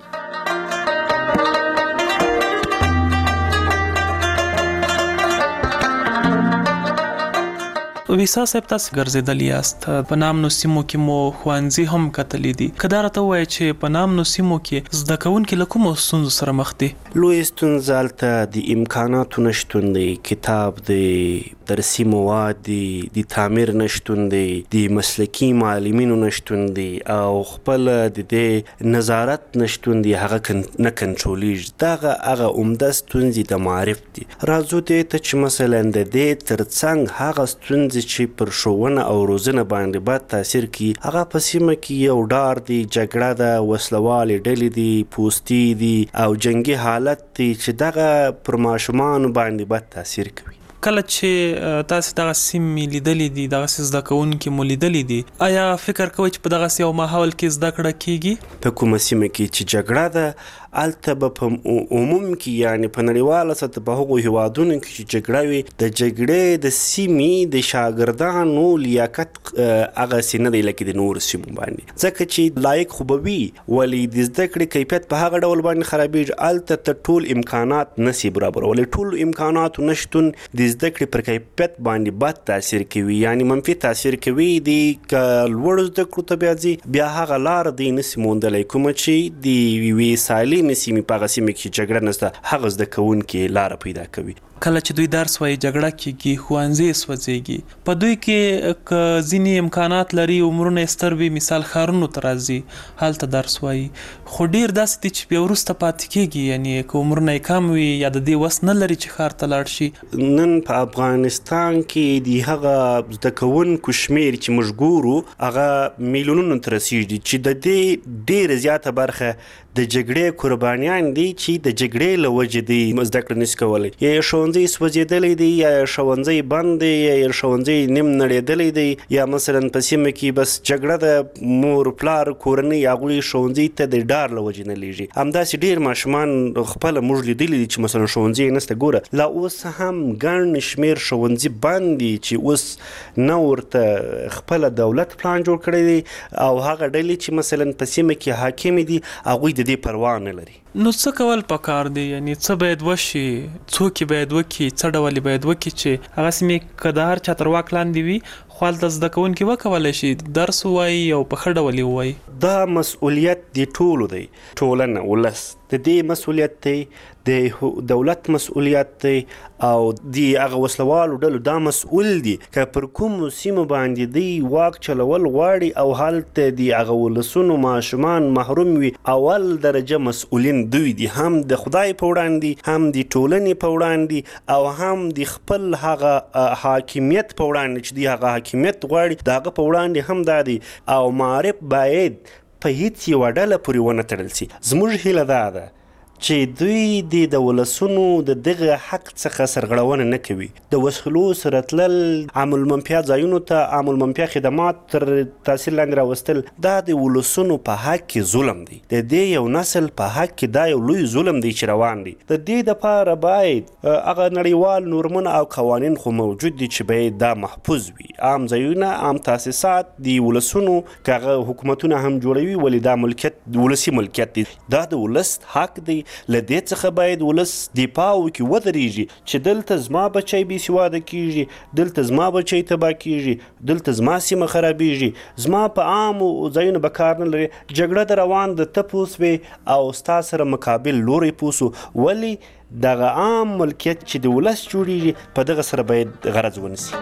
ویسا صاحب تاسو ګرځېدلی یاست، په نامنو سیمو کې مو ښوونځي هم کتلې دي. که دا راته ووایي چې په نامنو سیمو کې زده کوونکي له کومو ستونزو سره مخ دي؟ لویه ستونزه هلته د امکاناتو نشتون دی، کتاب دی، درسي مواد دي، د تعمیر نشتون دی، د مسلکي معلمینو نشتون دی او خپل د دې نظارت نشتون دی، هغه نه کنټرولیږي. دغه هغه عمده ستونزې د معارف دي. راځو دې ته چې مثلا د دې ترڅنګ هغه ستونزې چې پر ښوونه او روزنه باندې بد تاثیر کوي، هغه په سیمه کې یو ډار دی، جګړه ده، وسلوالې ډلې دي، پوستي دي او جنګي حالت دی چې دغه پر ماشومانو باندې بد تاثیر کوي. کله چې تاسو دغه سیمې لیدلې دي، دغه زده کوونکي مو لیدلې دي، آیا فکر کوئ چې په دغه یو ماحول کې زده کړه کیږي؟ په کومه سیمه کې چې جګړه ده الته به په عموم کې یعنی په نړیواله سطح په هغو هیوادونو کې چې جګړه وي د جګړې د سیمې د شاګردانو لیاقت هغسې نه دی لکه د نورو سیمو باندې، ځکه چې لایق خو به وي ولې د زده کړې کیفیت په هغه ډول باندې خرابېږي. الته ته ټول امکانات نسي برابرولې، ټول امکاناتو نشتون د زده کړې پر کیفیت باندې بد تاثیر کوي، یعنی منفي تاثیر کوي. د لوړو زده کړو ته بیا ځي، بیا هغه لاره دی نسي موندلی کومه چې د یوې سالمې سیمې په هغه سیمه کې جګړه نشته، هغه زده کوونکي لاره پیدا کوي. کله چې دوی درس وایي جګړه کیږي، ښوونځي سوځېږي، په دوی کې که ځینې امکانات لري، عمرونه یې ستر وي، مثال ښارونو ته راځي هلته درس وایي، خو ډېر داسې دي چې بیا وروسته پاتې کېږي، یعنې که عمرونه یې کم وي یا د دې وس نه لري چې ښار ته لاړ شي. نن په افغانستان کې د هغه زده کوونکو شمېر چې موږ ګورو هغه میلیونونو ته رسېږي چې د دې ډېره زیاته برخه د جګړې قربانیان دي چې د جګړې له وجې دی زده کړه نشي کولی. یا ښوونځی سوځېدلی دی، یا ښوونځی بند دی، یا ښوونځی نیم نړېدلی دی، یا مثلا په سیمه کې بس جګړه د مور پلار کورنۍ هغوی ښوونځي ته د ډار له وجې نه لیږي. همداسې ډېر ماشومان خپله موږ لیدلي دي چې مثلا ښوونځي یې نشته. ګوره لا اوس هم ګڼ شمېر ښوونځي بند دي چې اوس نه ورته خپله دولت پلان جوړ کړی دی او هغه ډلې چې مثلا په سیمه کې حاکمې دي هغوی د دې پروا نه لري. نو څه کول پکار دی؟ یعنی څه باید وشي، څوک باید وکړي، څه ډول باید وکړي چې هغه سیمې که د هر چا تر واک لاندې وي خو هلته زده کوونکي وکولی شي درس ووایي او په ښه ډول یې ووایي؟ دا مسؤلیت د ټولو دی، ټولنه، ولس، د دې مسؤلیت دی، د دولت مسؤلیت دی او د هغه وسلوالو ډلو دا مسؤل دي که پر کومو سیمو باندې دی واک چلول غواړي او هلته د هغه ولسونو ماشومان محروم وي، اول درجه مسؤلین دوی دي، هم د خدای په وړاندې، هم د ټولنې په وړاندې او هم د خپل هغه حاکمیت په وړاندې چې دی هغه حاکمیت غواړي د هغه په وړاندې هم دا دی. او معارف باید په هیڅ یوه ډله پورې ونه تړل سي. زموږ هیله دا ده چې دوی د ولسونو د دغه حق څخه سرغړونه نه کوي. د وسلو سره تلل، عام المنفعه ځایونو ته عام المنفعه خدمات تر تاثیر لاندې راوستل، دا د ولسونو په حق کې ظلم دی. د دې یو نسل په حق کې دا یو لوی ظلم دی چې روان دی. د دې دپاره باید هغه نړیوال نورمونه او قوانین خو موجود دي چې باید دا محفوظ وي. عام ځایونه، عام تاسیسات د ولسونو که هغه حکومتونه هم جوړوي ولې دا ملکیت ولسي ملکیت دی، دا د ولس حق دی. له دې څخه باید ولس دفاع وکړي، ودرېږي چې دلته زما بچی بې سواده کېږي، دلته زما بچی تباه کېږي، دلته زما سیمه خرابېږي، زما په عامو ځایونو به کار نه لري. جګړه د روان د ته پوه سوې او ستا سره مقابل لوری پوه سو، ولې دغه عام ملکیت چې د ولس جوړېږي په دغه سره باید غرض ونیسي.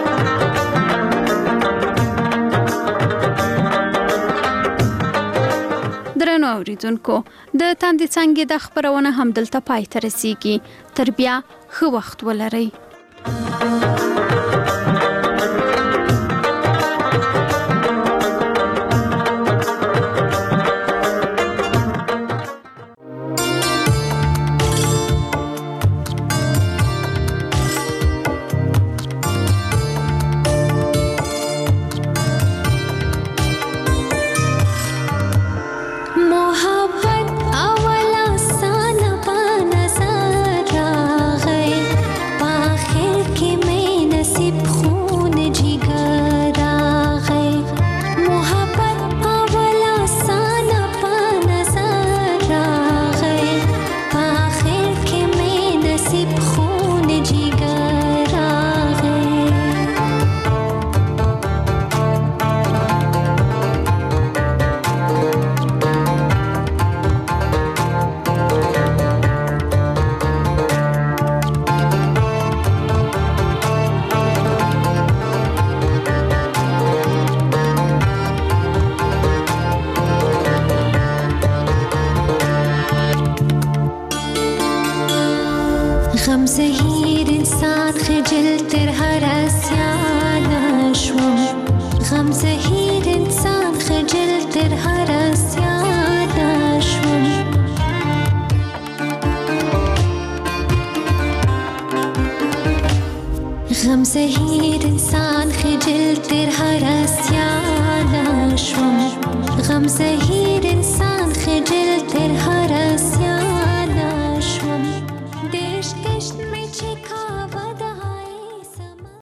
درنو اوریدونکو، د تاندې څنګه د خبرونه هم دلته پای ته رسیږي. تر بیا ښه وخت ولرئ. غم زهیر انسان خجل تر هر اسیانا شوم غم زهیر انسان خجل تر هر اسیانا شوم دشت